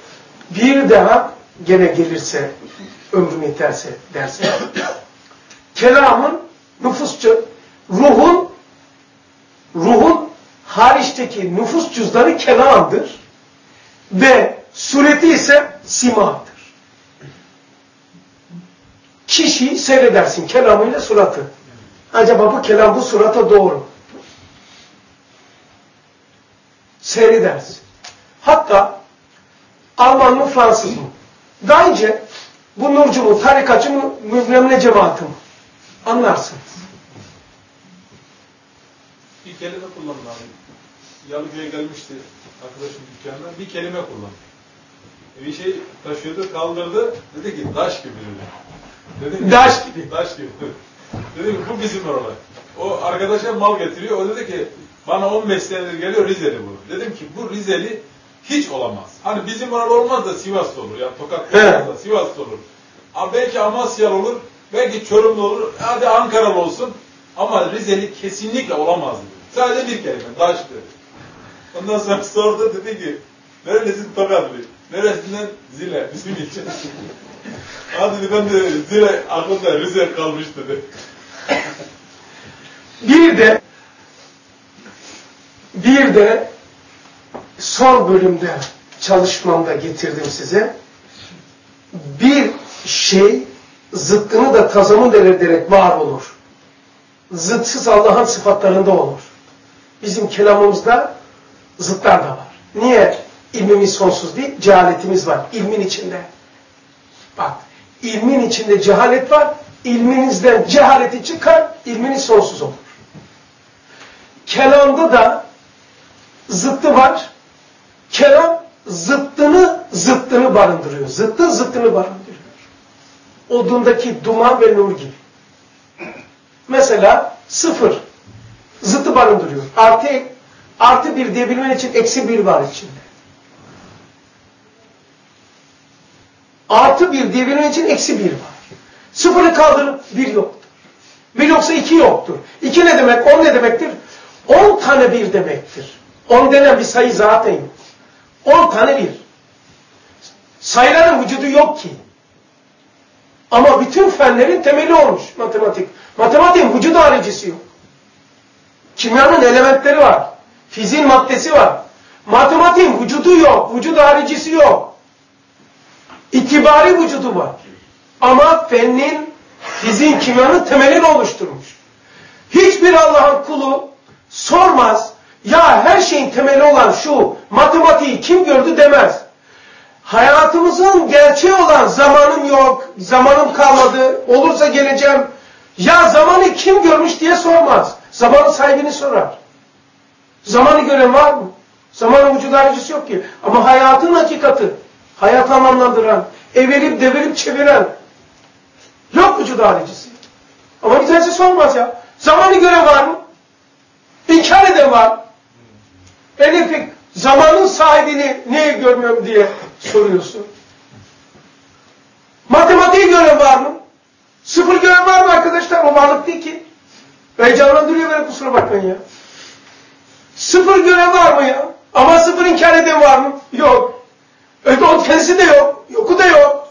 Bir daha gene gelirse, ömrüm yeterse derse, kelamın nüfusçu, ruhun ruhun hariçteki nüfus cüzdanı kelamdır ve sureti ise simadır. Kişiyi seyredersin kelamıyla suratı. Acaba bu kelam bu surata doğru. Seyredersin. Hatta Alman mı Fransız mı? Daha önce bu nurcu mu, tarikatçı mı, müblemle cemaati mi? Anlarsınız. Bir kelime kullanın abi. Yalıköy'e gelmişti arkadaşım dükkanına. Bir kelime kullandı. Bir şey taşıyordu, kaldırdı. Dedi ki daş gibi dedi. Dedim, daş gibi. Daş gibi. Dedim bu bizim oralar. O arkadaşa mal getiriyor. O dedi ki bana on beş senedir geliyor Rizeli bu. Dedim ki bu Rizeli hiç olamaz. Hani bizim oralar olmaz da Sivas'ta olur. Yani Tokat'ta olmaz da Sivas'ta olur. Ama belki Amasyalı olur. Belki Çorumlu olur. Hadi Ankaralı olsun. Ama Rizeli kesinlikle olamaz dedi. Sadece bir kelime. Daş dedi. Ondan sonra sordu dedi ki nerelisin Tokatlı? Neresinden? Zile. Bizim için. Ha dedi ben de Zile aklımda Rize kalmış dedi. Bir de bir de son bölümde çalışmamda getirdim size. Bir şey zıttını da tazamın ederek var olur. Zıtsız Allah'ın sıfatlarında olur. Bizim kelamımızda zıtlar da var. Niye? İlmimiz sonsuz değil, cehaletimiz var. İlmin içinde. Bak, ilmin içinde cehalet var. İlminizden cehaleti çıkar, ilminiz sonsuz olur. Kelamda da zıttı var. Kelam zıttını zıttını barındırıyor. Zıttın zıttını barındırıyor. Odundaki duman ve nur gibi. Mesela sıfır zıttı barındırıyor. Artı, artı bir diyebilmen için eksi bir var içinde. Artı bir diyebilmen için eksi bir var. Sıfırı kaldırıp bir yoktur. Bir yoksa iki yoktur. İki ne demek? On ne demektir? On tane bir demektir. On denen bir sayı zaten yok. On tane bir. Sayıların vücudu yok ki. Ama bütün fenlerin temeli olmuş matematik. Matematiğin vücudu haricisi yok. Kimyanın elementleri var. Fiziğin maddesi var. Matematiğin vücudu yok. Vücudu haricisi yok. İtibari vücudu var. Ama fennin, fiziğin, kimyanın temelini oluşturmuş. Hiçbir Allah'ın kulu sormaz. Ya her şeyin temeli olan şu matematiği kim gördü demez. Hayatımızın gerçeği olan zamanım yok, zamanım kalmadı, olursa geleceğim. Ya zamanı kim görmüş diye sormaz. Zamanın sahibini sorar. Zamanı gören var mı? Zamanın vücudu haricisi yok ki. Ama hayatın hakikati, hayatı anlamlandıran, evirip devirip çeviren yok vücudu haricisi. Ama bir tanesi sormaz ya. Zamanı gören var mı? İnkar eden var. Yani pek zamanın sahibini niye görmüyorum diye soruyorsun. Matematiği gören var mı? Sıfır gören var mı arkadaşlar? O varlık değil ki. Heyecanlandırıyor beni, kusura bakmayın ya. Sıfır gören var mı ya? Ama sıfır inkar eden var mı? Yok. Öte o kendisi de yok. Yoku da yok.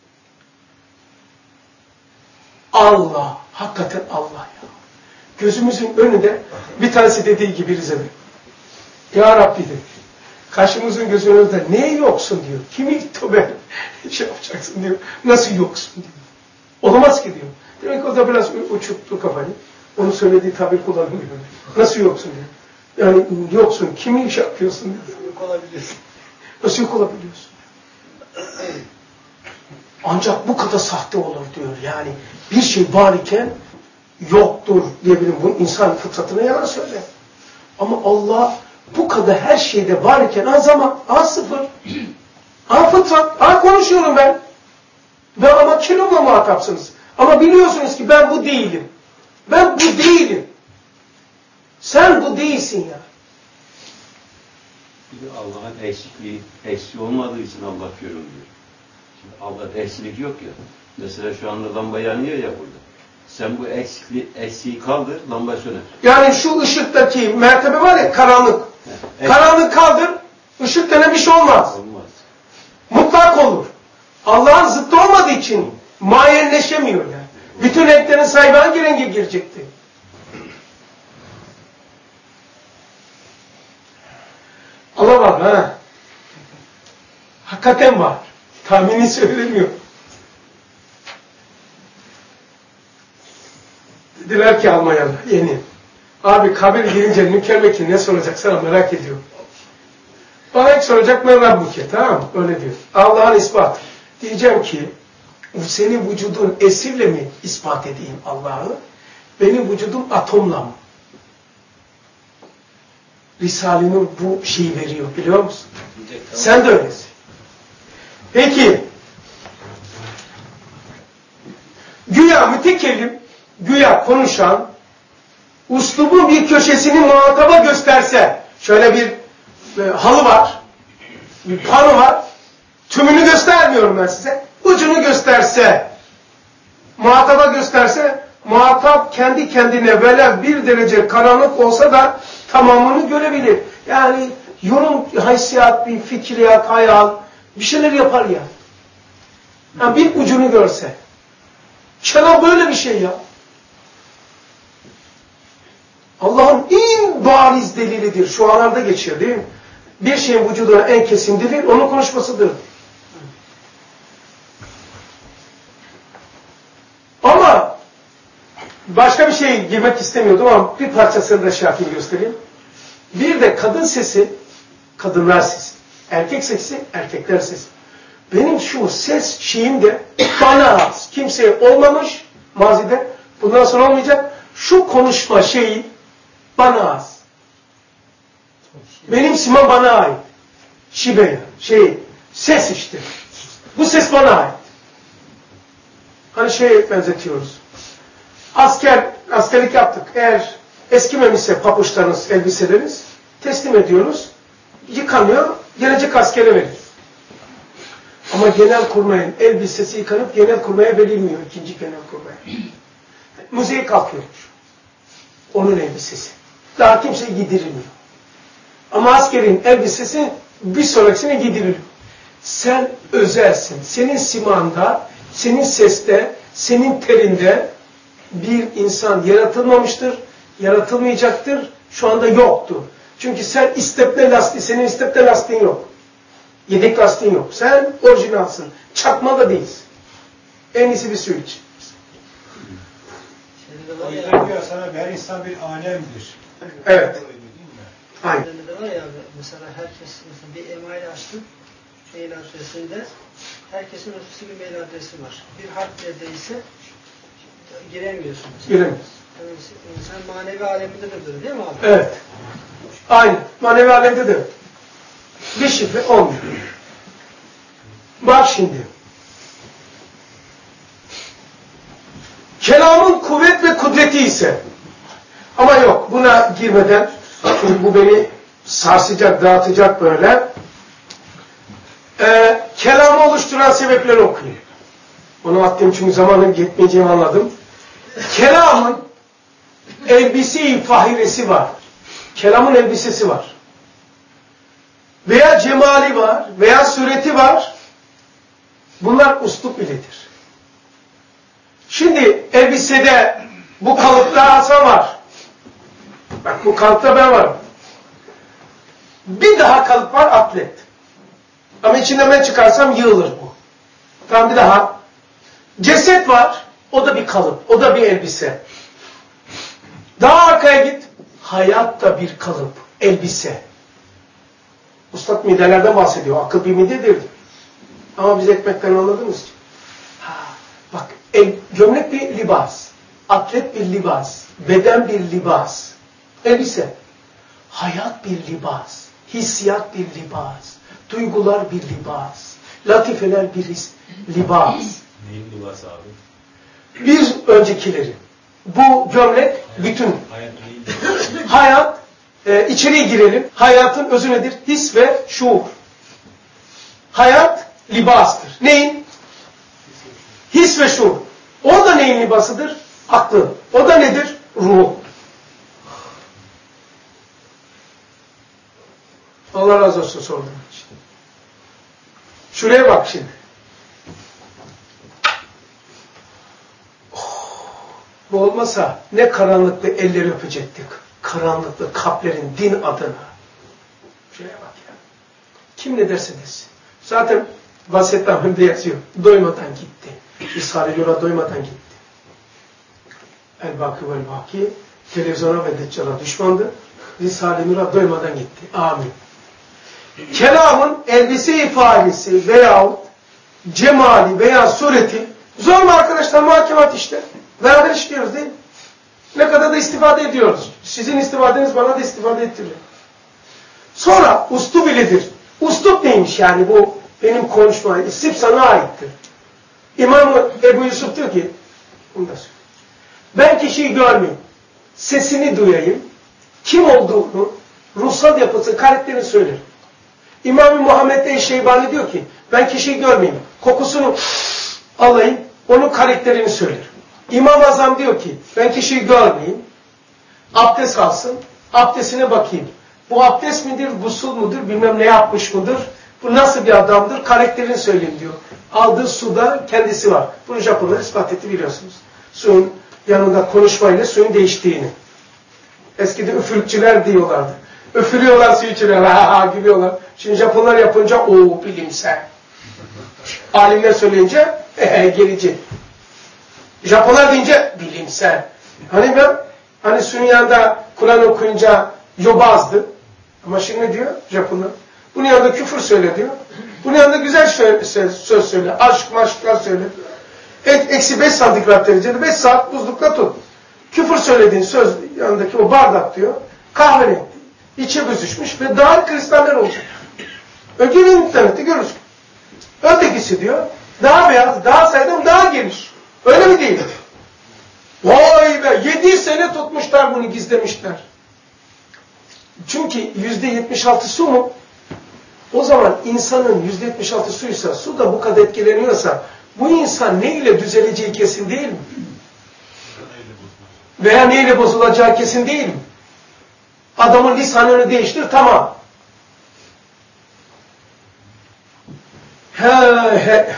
Allah. Hakikaten Allah ya. Gözümüzün önünde bir tanesi dediği gibi Rize'de. Ya Rabbi dedi. Karşımızın gözünün önünde neye yoksun diyor. Kimi tövbe şey yapacaksın diyor. Nasıl yoksun diyor. Olamaz ki diyor. Demek ki o da biraz uçuktu kafayı. Onun söylediği tabir kullanmıyor. Nasıl yoksun diyor. Yani yoksun. Kimi iş yapıyorsun diyor. Yok olabiliyorsun. Nasıl yok olabiliyorsun? Ancak bu kadar sahte olur diyor. Yani bir şey var iken yoktur diyebilirim. Bu insan fıtratına yalan söyler. Ama Allah bu kadar her şeyde var iken ha zaman, ha sıfır, ha fıtrat, ha konuşuyorum ben. Ben ama kilomla muhatapsınız. Ama biliyorsunuz ki ben bu değilim. Ben bu değilim. Sen bu değilsin ya. Bir de Allah'ın eksikliği, eksiği olmadığı için Allah görünmüyor. Şimdi Allah'da eksiklik yok ya. Mesela şu anda lamba yanıyor ya burada. Sen bu eksikliği, eksiği kaldır, lamba söner. Yani şu ışıktaki mertebe var ya, karanlık. Evet. Karanlık kaldır, ışık denen bir şey olmaz. Olmaz. Mutlak olur. Allah'ın zıttı olmadığı için muayyenleşemiyor yani. Bütün renklerin sahibi hangi renge girecekti? Allah var ha. Hakikaten var. Tahmini söylemiyor. Dediler ki Almanyalı yeni. Abi kabir girince Nükermek'in ne soracak sana merak ediyorum. Bana ilk soracak Mevlam Buket, tamam mı? Öyle diyor. Allah'ın ispatı. Diyeceğim ki senin vücudun esirle mi ispat edeyim Allah'ı? Benim vücudum atomla mı? Risale'nin bu şeyi veriyor biliyor musun? Sen de öylesin. Peki güya mütekellim, güya konuşan uslubun bir köşesini muhataba gösterse, şöyle bir e, halı var, bir pano var, tümünü göstermiyorum ben size, ucunu gösterse, muhataba gösterse, muhatap kendi kendine böyle bir derece karanlık olsa da tamamını görebilir. Yani yorum, haysiyat, bir fikriyat, hayal, bir şeyler yapar ya. Yani bir ucunu görse. Kelam böyle bir şey ya. Allah'ın en bariz delilidir. Şu anlarda geçiyor değil mi? Bir şeyin vücuduna en kesin delil onun konuşmasıdır. Ama başka bir şeye girmek istemiyordum ama bir parçasını da şey yapayım göstereyim. Bir de kadın sesi, kadınlar sesi. Erkek sesi, erkekler sesi. Benim şu ses şeyim de bana az. Kimseye olmamış mazide. Bundan sonra olmayacak. Şu konuşma şeyi bana az. Benim simam bana ait. Şibe, şey, ses işte. Bu ses bana ait. Hani şeye benzetiyoruz. Asker, askerlik yaptık. Eğer eskimemişse papuçlarınız, elbiseleriniz teslim ediyoruz. Yıkanıyor, gelecek askere verir. Ama genelkurmayın elbisesi yıkanıp genelkurmaya verilmiyor. İkinci genelkurmaya. Müzeye kalkıyormuş. Onun elbisesi. Daha kimseye giydirilmiyor. Ama askerin elbisesi bir sonrakisine giydiriliyor. Sen özelsin. Senin simanda, senin seste, senin terinde bir insan yaratılmamıştır, yaratılmayacaktır, şu anda yoktur. Çünkü sen istepne lastiği, senin istepne lastiğin yok. Yedek lastiğin yok. Sen orijinalsın. Çakma da değilsin. En iyisi bir su iç. O yüzden diyor sana her insan bir alemdir. Evet. Aynen. De var ya mesela herkes mesela bir e-mail açtım. Mail adresinde herkesin ofisi bir mail adresi var. Bir harf neredeyse giremiyorsun. Giremiyorsun. Yani sen manevi aleminde de böyle değil mi abi? Evet. Aynen. Manevi alemde de bir şifre olmuyor. Bak şimdi. Kelamın kuvvet ve kudreti ise ama yok buna girmeden çünkü bu beni sarsacak, dağıtacak böyle. Ee, kelamı oluşturan sebepleri okuyayım. Onu attım çünkü zamanın yetmeyeceğini anladım. Kelamın elbise-i fahiresi var. Kelamın elbisesi var. Veya cemali var, veya sureti var. Bunlar uslup iledir. Şimdi elbisede bu kalıpta Hasan var. Bak bu kalıpta ben varım. Bir daha kalıp var atlet. Ama içinden ben çıkarsam yığılır bu. Tamam bir daha. Ceset var. O da bir kalıp. O da bir elbise. Daha arkaya git. Hayat da bir kalıp. Elbise. Ustad midelerden bahsediyor. Akıl bir midedir. Ama biz ekmekten anladınız ki. Ha, bak el, gömlek bir libas. Atlet bir libas. Beden bir libas. Elbise. Hayat bir libas. Hissiyat bir libas. Duygular bir libas. Latifeler bir his, libas. Neyin libası abi? Bir öncekileri. Bu gömlek bütün. Hayat neyin libası? Hayat, e, içeriye girelim. Hayatın özü nedir? His ve şuur. Hayat libastır. Neyin? His ve şuur. O da neyin libasıdır? Aklın. O da nedir? Ruh. Allah razı olsun sorduğum için. Şuraya bak şimdi. Oh. olmasa ne karanlıkta elleri öpecektik. Karanlıklı kalplerin din adına. Şuraya bak ya. Kim ne derse desin. Zaten Vasiyet Ahmet'de yazıyor. Doymadan gitti. Risale-i Nur'a doymadan gitti. El-Baki vel-Baki televizyona ve Deccal'a düşmandı. Risale-i Nur'a doymadan gitti. Amin. Kelamın elbise ifadesi veyahut cemali veya sureti zor mu arkadaşlar? Muhakemat işte. Beraber işliyoruz değil mi? Ne kadar da istifade ediyoruz. Sizin istifadeniz bana da istifade ettiriyor. Sonra uslub iledir. Uslub neymiş yani bu benim konuşmam? İstif sana aittir. İmam Ebu Yusuf diyor ki bunu da söyle. Ben kişiyi görmeyeyim. Sesini duyayım. Kim olduğunu, ruhsal yapısı, karakterini söylerim. İmam-ı Muhammed Eşşeybani diyor ki ben kişiyi görmeyeyim. Kokusunu alayım. Onun karakterini söylerim. İmam Azam diyor ki ben kişiyi görmeyeyim. Abdest alsın. Abdestine bakayım. Bu abdest midir, gusül mudur, bilmem ne yapmış mıdır? Bu nasıl bir adamdır? Karakterini söyleyeyim diyor. Aldığı suda kendisi var. Bunu Japonlar ispat etti biliyorsunuz. Suyun yanında konuşmayla suyun değiştiğini. Eskiden üfürükçüler diyorlardı. Üfürüyorlar su içine. Ha ha gülüyorlar. Şimdi Japonlar yapınca o bilimsel. Alimler söyleyince ehe gerici. Japonlar deyince bilimsel. Hani ben hani suyun yanında Kur'an okuyunca yobazdı. Ama şimdi ne diyor Japonlar? Bunun yanında küfür söyle diyor. Bunun yanında güzel söz söyle. Aşk maşklar söyle. Eksi beş santigrat derecede beş saat buzlukta tut. Küfür söylediğin söz yanındaki o bardak diyor. Kahverengi. İçe büzüşmüş ve daha kristaller olacak. Önceki internette görürsün. Ötekisi diyor. Daha beyaz, daha saydam, daha geniş. Öyle mi değil? Vay be! Yedi sene tutmuşlar bunu, gizlemişler. Çünkü yüzde yetmiş altı su mu? O zaman insanın yüzde yetmiş altı suysa, su da bu kadar etkileniyorsa, bu insan neyle düzeleceği kesin değil mi? Veya neyle bozulacağı kesin değil mi? Adamın lisanını değiştir, tamam. He he.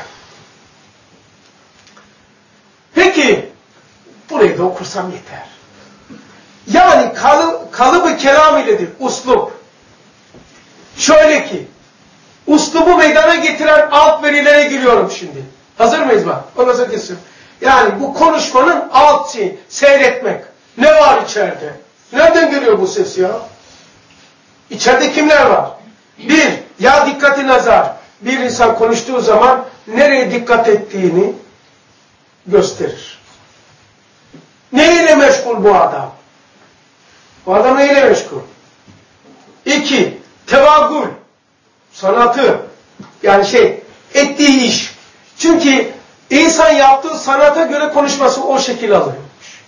Peki, burayı da okursam yeter. Yani kalı, kalıbı kelam iledir, uslup. Şöyle ki, uslubu meydana getiren alt verilere giriyorum şimdi. Hazır mıyız bak? Ondan sonra kesin. Yani bu konuşmanın alt şeyi, seyretmek. Ne var içeride? Nereden geliyor bu ses ya? İçeride kimler var? Bir, ya dikkati nazar. Bir insan konuştuğu zaman nereye dikkat ettiğini gösterir. Neyle meşgul bu adam? Bu adam neyle meşgul? İki, tevagül. Sanatı. Yani şey, ettiği iş. Çünkü insan yaptığı sanata göre konuşması o şekil alıyormuş.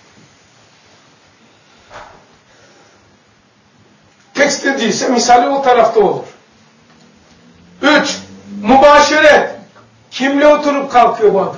Tekstilciyse misali o tarafta olur. Üç, mübaşeret. Kimle oturup kalkıyor bu adam?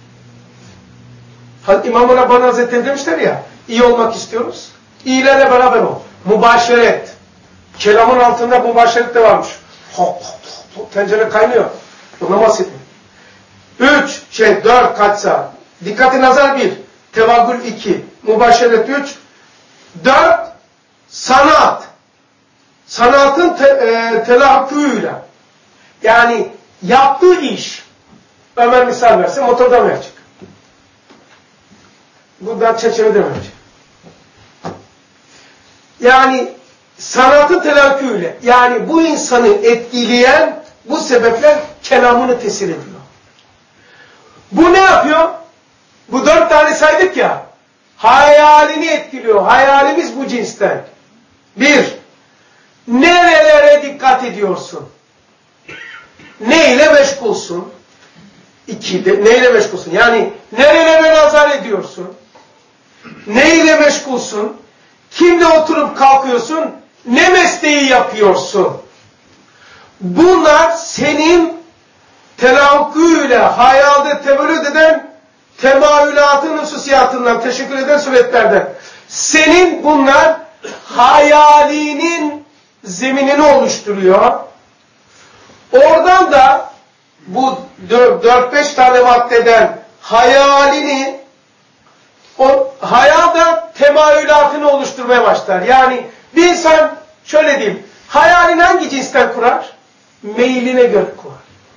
İmam-ı Rabbani Hazretleri demişler ya, iyi olmak istiyoruz. İyilerle beraber ol. Mübaşeret. Kelamın altında mübaşeret de varmış. Hop hop hop, tencere kaynıyor. Ondan bahsetmiyor. Üç, şey dört kaçsa. Dikkati nazar bir. Tevagül iki. Mübaşeret üç. Dört, sanat. Sanatın te, e, telakküyle. Yani yaptığı iş. Ömer misal verse motordan verecek. Bu da çerçevede verecek. Yani sanatın telakküyle. Yani bu insanı etkileyen bu sebepler kelamını tesir ediyor. Bu ne yapıyor? Bu dört tane saydık ya. Hayalini etkiliyor. Hayalimiz bu cinsten. Bir, nerelere dikkat ediyorsun? Neyle meşgulsun? İki, de, neyle meşgulsun? Yani nerelere nazar ediyorsun? Neyle meşgulsun? Kimle oturup kalkıyorsun? Ne mesleği yapıyorsun? Bunlar senin telakküyle, hayalde tevellüd eden temayülatın hususiyatından, teşekkür eden suretlerden. Senin bunlar hayalinin zeminini oluşturuyor. Oradan da bu dört beş tane maddeden hayalini o hayal da temayülatını oluşturmaya başlar. Yani bir insan şöyle diyeyim, hayalini hangi cinsten kurar? Meyline göre kurar.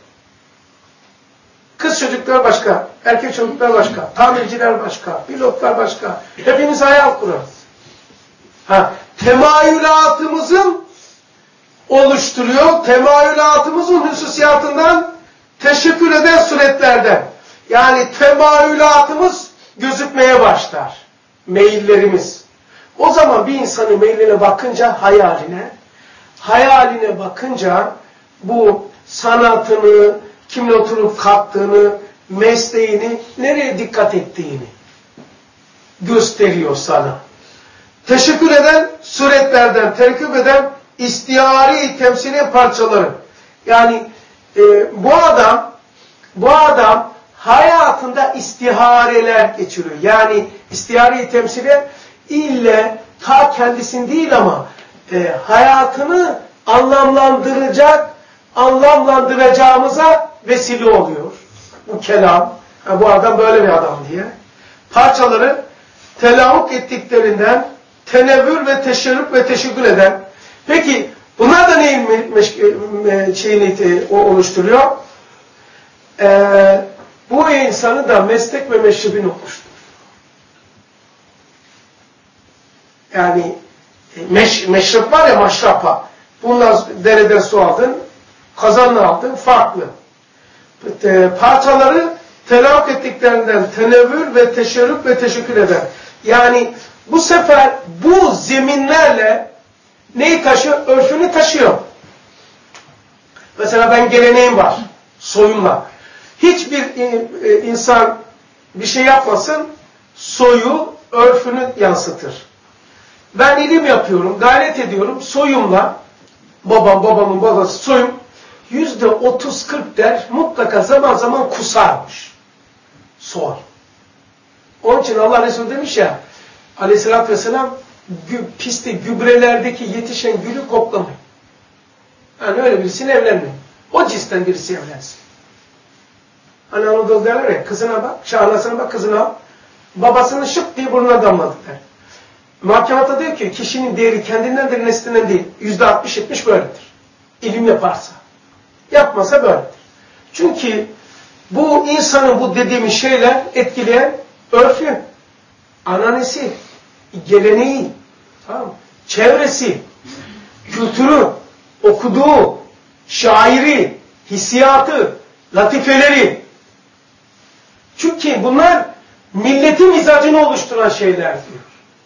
Kız çocuklar başka, erkek çocuklar başka, tamirciler başka, pilotlar başka. Hepimiz hayal kurarız. Ha, temayülatımızın oluşturuyor, temayülatımızın hususiyatından teşekkür eden suretlerden. Yani temayülatımız gözükmeye başlar. Meyillerimiz. O zaman bir insanın meyline bakınca hayaline, hayaline bakınca bu sanatını, kimle oturup kalktığını, mesleğini, nereye dikkat ettiğini gösteriyor sana. Teşekkür eden suretlerden, terkip eden istihari temsili parçaları. Yani e, bu adam, bu adam hayatında istihareler geçiriyor. Yani istihari temsili ille ta kendisini değil ama e, hayatını anlamlandıracak, anlamlandıracağımıza vesile oluyor. Bu kelam, yani bu adam böyle bir adam diye. Parçaları telahuk ettiklerinden tenevvür ve teşerrüf ve teşekkür eden. Peki bunlar da neyin şeyini oluşturuyor? Ee, bu insanı da meslek ve meşrebini oluşturuyor. Yani meş, meşrep var ya, maşrapa. Bundan dereden su aldın, kazanla aldın, farklı. E, parçaları telahuk ettiklerinden tenevvür ve teşerrüf ve teşekkür eder. Yani bu sefer bu zeminlerle neyi taşıyor? Örfünü taşıyor. Mesela ben geleneğim var, soyumla. Hiçbir insan bir şey yapmasın, soyu, örfünü yansıtır. Ben ilim yapıyorum, gayret ediyorum, soyumla, babam, babamın babası, soyum, yüzde otuz kırk der, mutlaka zaman zaman kusarmış. Soy. Onun için Allah Resulü demiş ya, aleyhissalatü vesselam, pisti, gübrelerdeki yetişen gülü koklamayın. Yani öyle birisine evlenmeyin. O cinsten birisi evlensin. Hani Anadolu derler ya, kızına bak, şahnasına bak, kızına al. Babasının şık diye burnuna damladı der. Mahkemata diyor ki, kişinin değeri kendindendir, neslinden değil. Yüzde altmış yetmiş böyledir. İlim yaparsa. Yapmasa böyledir. Çünkü bu insanın bu dediğimiz şeyler etkileyen örfü, ananesi, geleneği, tamam, çevresi, kültürü, okuduğu, şairi, hissiyatı, latifeleri. Çünkü bunlar milletin mizacını oluşturan şeyler diyor.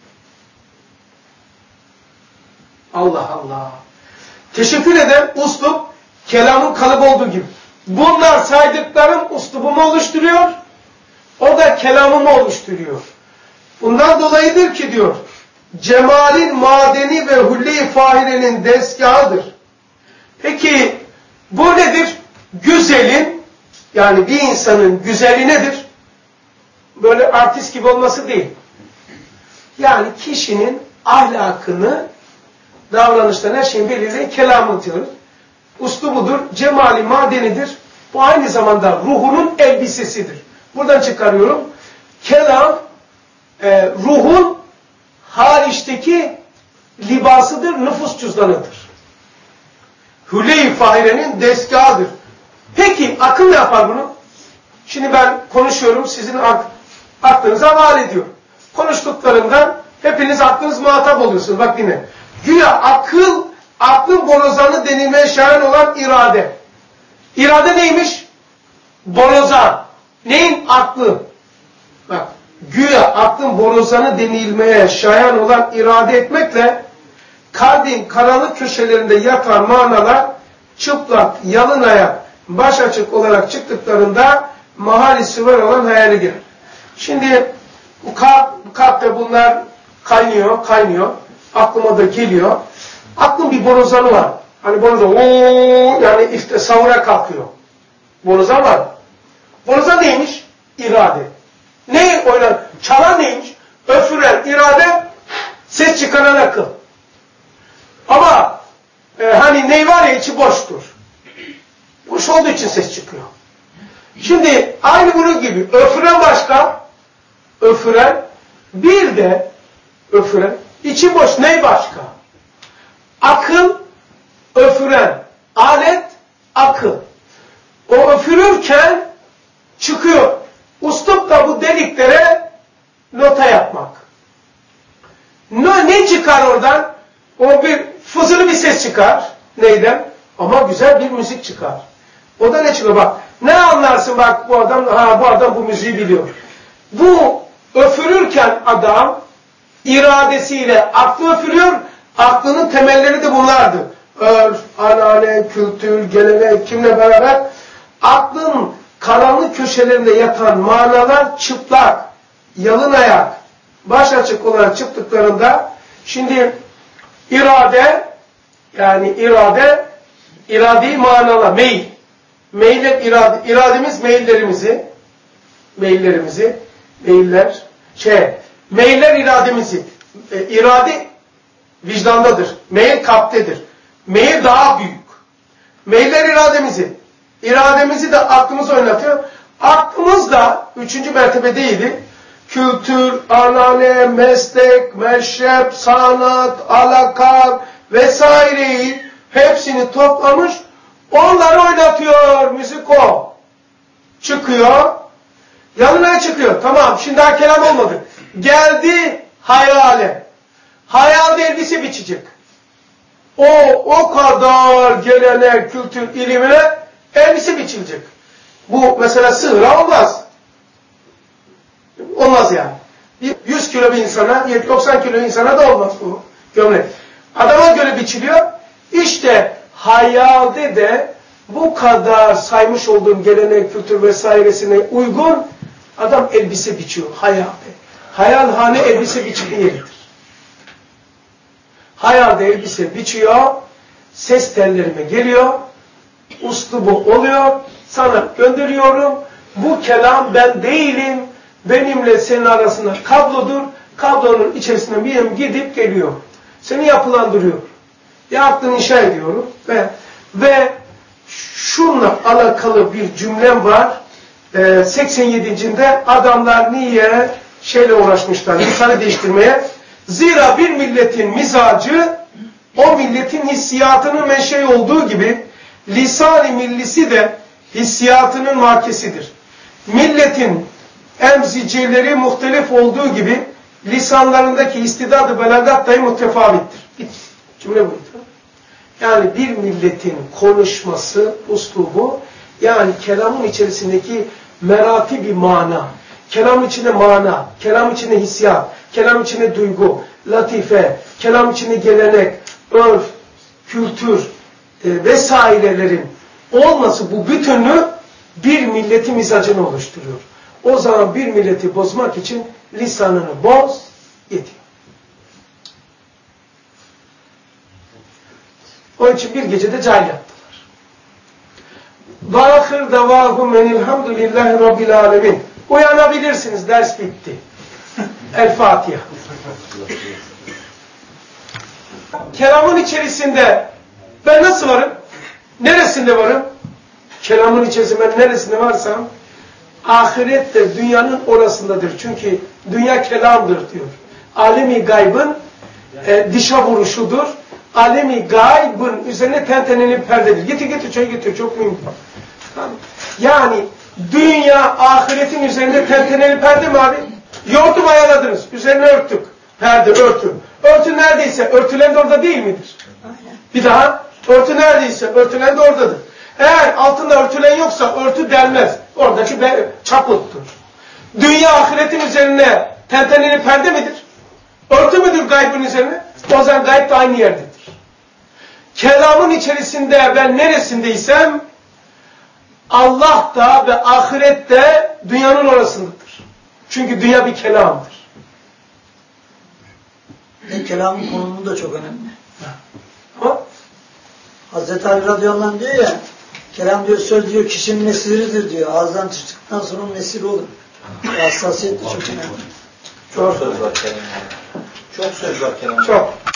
Allah Allah. Teşekkür eden uslup, kelamın kalıbı olduğu gibi. Bunlar saydıklarım uslubumu oluşturuyor, o da kelamımı oluşturuyor. Bundan dolayıdır ki diyor, cemalin madeni ve hulle-i fahirenin destgahıdır. Peki bu nedir? Güzelin, yani bir insanın güzeli nedir? Böyle artist gibi olması değil. Yani kişinin ahlakını, davranıştan her şeyin belirleyen kelamıdır. Uslubudur, cemali madenidir. Bu aynı zamanda ruhunun elbisesidir. Buradan çıkarıyorum. Kelam, e, ruhun hariçteki libasıdır, nüfus cüzdanıdır. Hülle-i fahirenin destgahıdır. Peki akıl ne yapar bunu? Şimdi ben konuşuyorum, sizin ak aklınıza havale ediyorum. Konuştuklarımdan hepiniz aklınız muhatap oluyorsunuz. Bak yine. Güya akıl, aklın borazanı denilmeye şayan olan irade. İrade neymiş? Borazan. Neyin aklı? Bak, güya aklın borazanı denilmeye şayan olan irade etmekle kalbin karanlık köşelerinde yatan manalar çıplak, yalın ayak, baş açık olarak çıktıklarında mahali süver olan hayali gelir. Şimdi bu kalp, kalpte bunlar kaynıyor, kaynıyor. Aklıma da geliyor. Aklın bir borazanı var. Hani borazan, ooo, yani işte savura kalkıyor. Borazan var. Borazan neymiş? İrade. Ne oynar? Çalan neymiş? Öfüren irade, ses çıkaran akıl. Ama e, hani ney var ya, içi boştur. Boş olduğu için ses çıkıyor. Şimdi aynı bunun gibi öfüren başka, öfüren, Bir de öfüren, içi boş ney başka? Akıl, öfüren, alet, akıl. O öfürürken çıkıyor. Uslup da bu deliklere nota yapmak. Ne, ne çıkar oradan? O bir fızılı bir ses çıkar. Neyden? Ama güzel bir müzik çıkar. O da ne çıkıyor? Bak, ne anlarsın bak bu adam, ha bu adam bu müziği biliyor. Bu öfürürken adam iradesiyle aklı öfürüyor. Aklının temelleri de bunlardır. Örf, anane, kültür, gelenek, kimle beraber aklın karanlık köşelerinde yatan manalar çıplak, yalın ayak, baş açık olarak çıktıklarında şimdi irade, yani irade, iradeyi manala, meyil. Meyiller, irade, irademiz meyillerimizi, meyillerimizi, meyiller, şey, meyiller irademizi, e, irade vicdandadır, meyil kalptedir. Meyil daha büyük. Meyiller irademizi, irademizi de aklımız oynatıyor. Aklımız da üçüncü mertebedeydi. Kültür, anane, meslek, meşrep, sanat, alaka vesaireyi hepsini toplamış, onları oynatıyor, müzik o. Çıkıyor, yanına çıkıyor. Tamam, şimdi daha kelam olmadı. Geldi hayale. Hayal elbise biçecek. O, o kadar gelenek, kültür, ilimine elbise biçilecek. Bu mesela sığıra olmaz. Olmaz yani. yüz kilo bir insana, doksan kilo insana da olmaz bu gömlek. Adama göre biçiliyor. İşte hayalde de bu kadar saymış olduğum gelenek, kültür vesairesine uygun adam elbise biçiyor hayalde. Hayalhane elbise biçimi yeridir. Hayalde elbise biçiyor, ses tellerime geliyor, uslubu oluyor, sana gönderiyorum, bu kelam ben değilim, benimle senin arasında kablodur, kablonun içerisine bir yerim gidip geliyor. Seni yapılandırıyor. Yaptığını inşa ediyorum ve ve şunla alakalı bir cümlem var. Ee, seksen yedincinde adamlar niye şeyle uğraşmışlar, lisanı değiştirmeye? Zira bir milletin mizacı o milletin hissiyatının menşei olduğu gibi lisan-ı millisi de hissiyatının markesidir. Milletin emziceleri muhtelif olduğu gibi lisanlarındaki istidad-ı belagat dahi mutefavittir. Cümle buydu. Yani bir milletin konuşması, uslubu, yani kelamın içerisindeki merati bir mana, kelam içinde mana, kelam içinde hissiyat, kelam içinde duygu, latife, kelam içinde gelenek, örf, kültür e, vesairelerin olması bu bütünlüğü bir milletin mizacını oluşturuyor. O zaman bir milleti bozmak için lisanını boz, yetiyor. Onun için bir gecede cahil yaptılar. وَاَخِرْ دَوَاهُمْ اَنِلْحَمْدُلِلّٰهِ رَبِّ الْعَالَمِينَ. Uyanabilirsiniz, ders bitti. El Fatiha. Kelamın içerisinde ben nasıl varım? Neresinde varım? Kelamın içerisinde ben neresinde varsam ahiret de dünyanın orasındadır. Çünkü dünya kelamdır diyor. Alemi gaybın e, dişa vuruşudur. Alemi gaybın üzerine tenteneli perdedir. Getir getir çay getir. Çok mühim. Tamam. Yani dünya ahiretin üzerinde tenteneli perde mi abi? Yoğurtu mayaladınız. Üzerine örttük. Perde, örtü. Örtü neredeyse örtülen de orada değil midir? Bir daha. Örtü neredeyse örtülen de oradadır. Eğer altında örtülen yoksa örtü delmez. Oradaki çaputtur. Dünya ahiretin üzerine tenteneli perde midir? Örtü müdür gaybın üzerine? O zaman gayb de aynı yerdedir. Kelamın içerisinde ben neresindeysem Allah da ve ahiret de dünyanın orasındadır. Çünkü dünya bir kelamdır. E, kelamın konumu da çok önemli. Ama Hazreti Ali radıyallahu anh diyor ya, kelam diyor, söz diyor, kişinin nesiridir diyor. Ağızdan çıktıktan sonra onun nesiri olur. Hassasiyet de çok önemli. Çok söz var kelamda. Çok söz var kelamda. çok.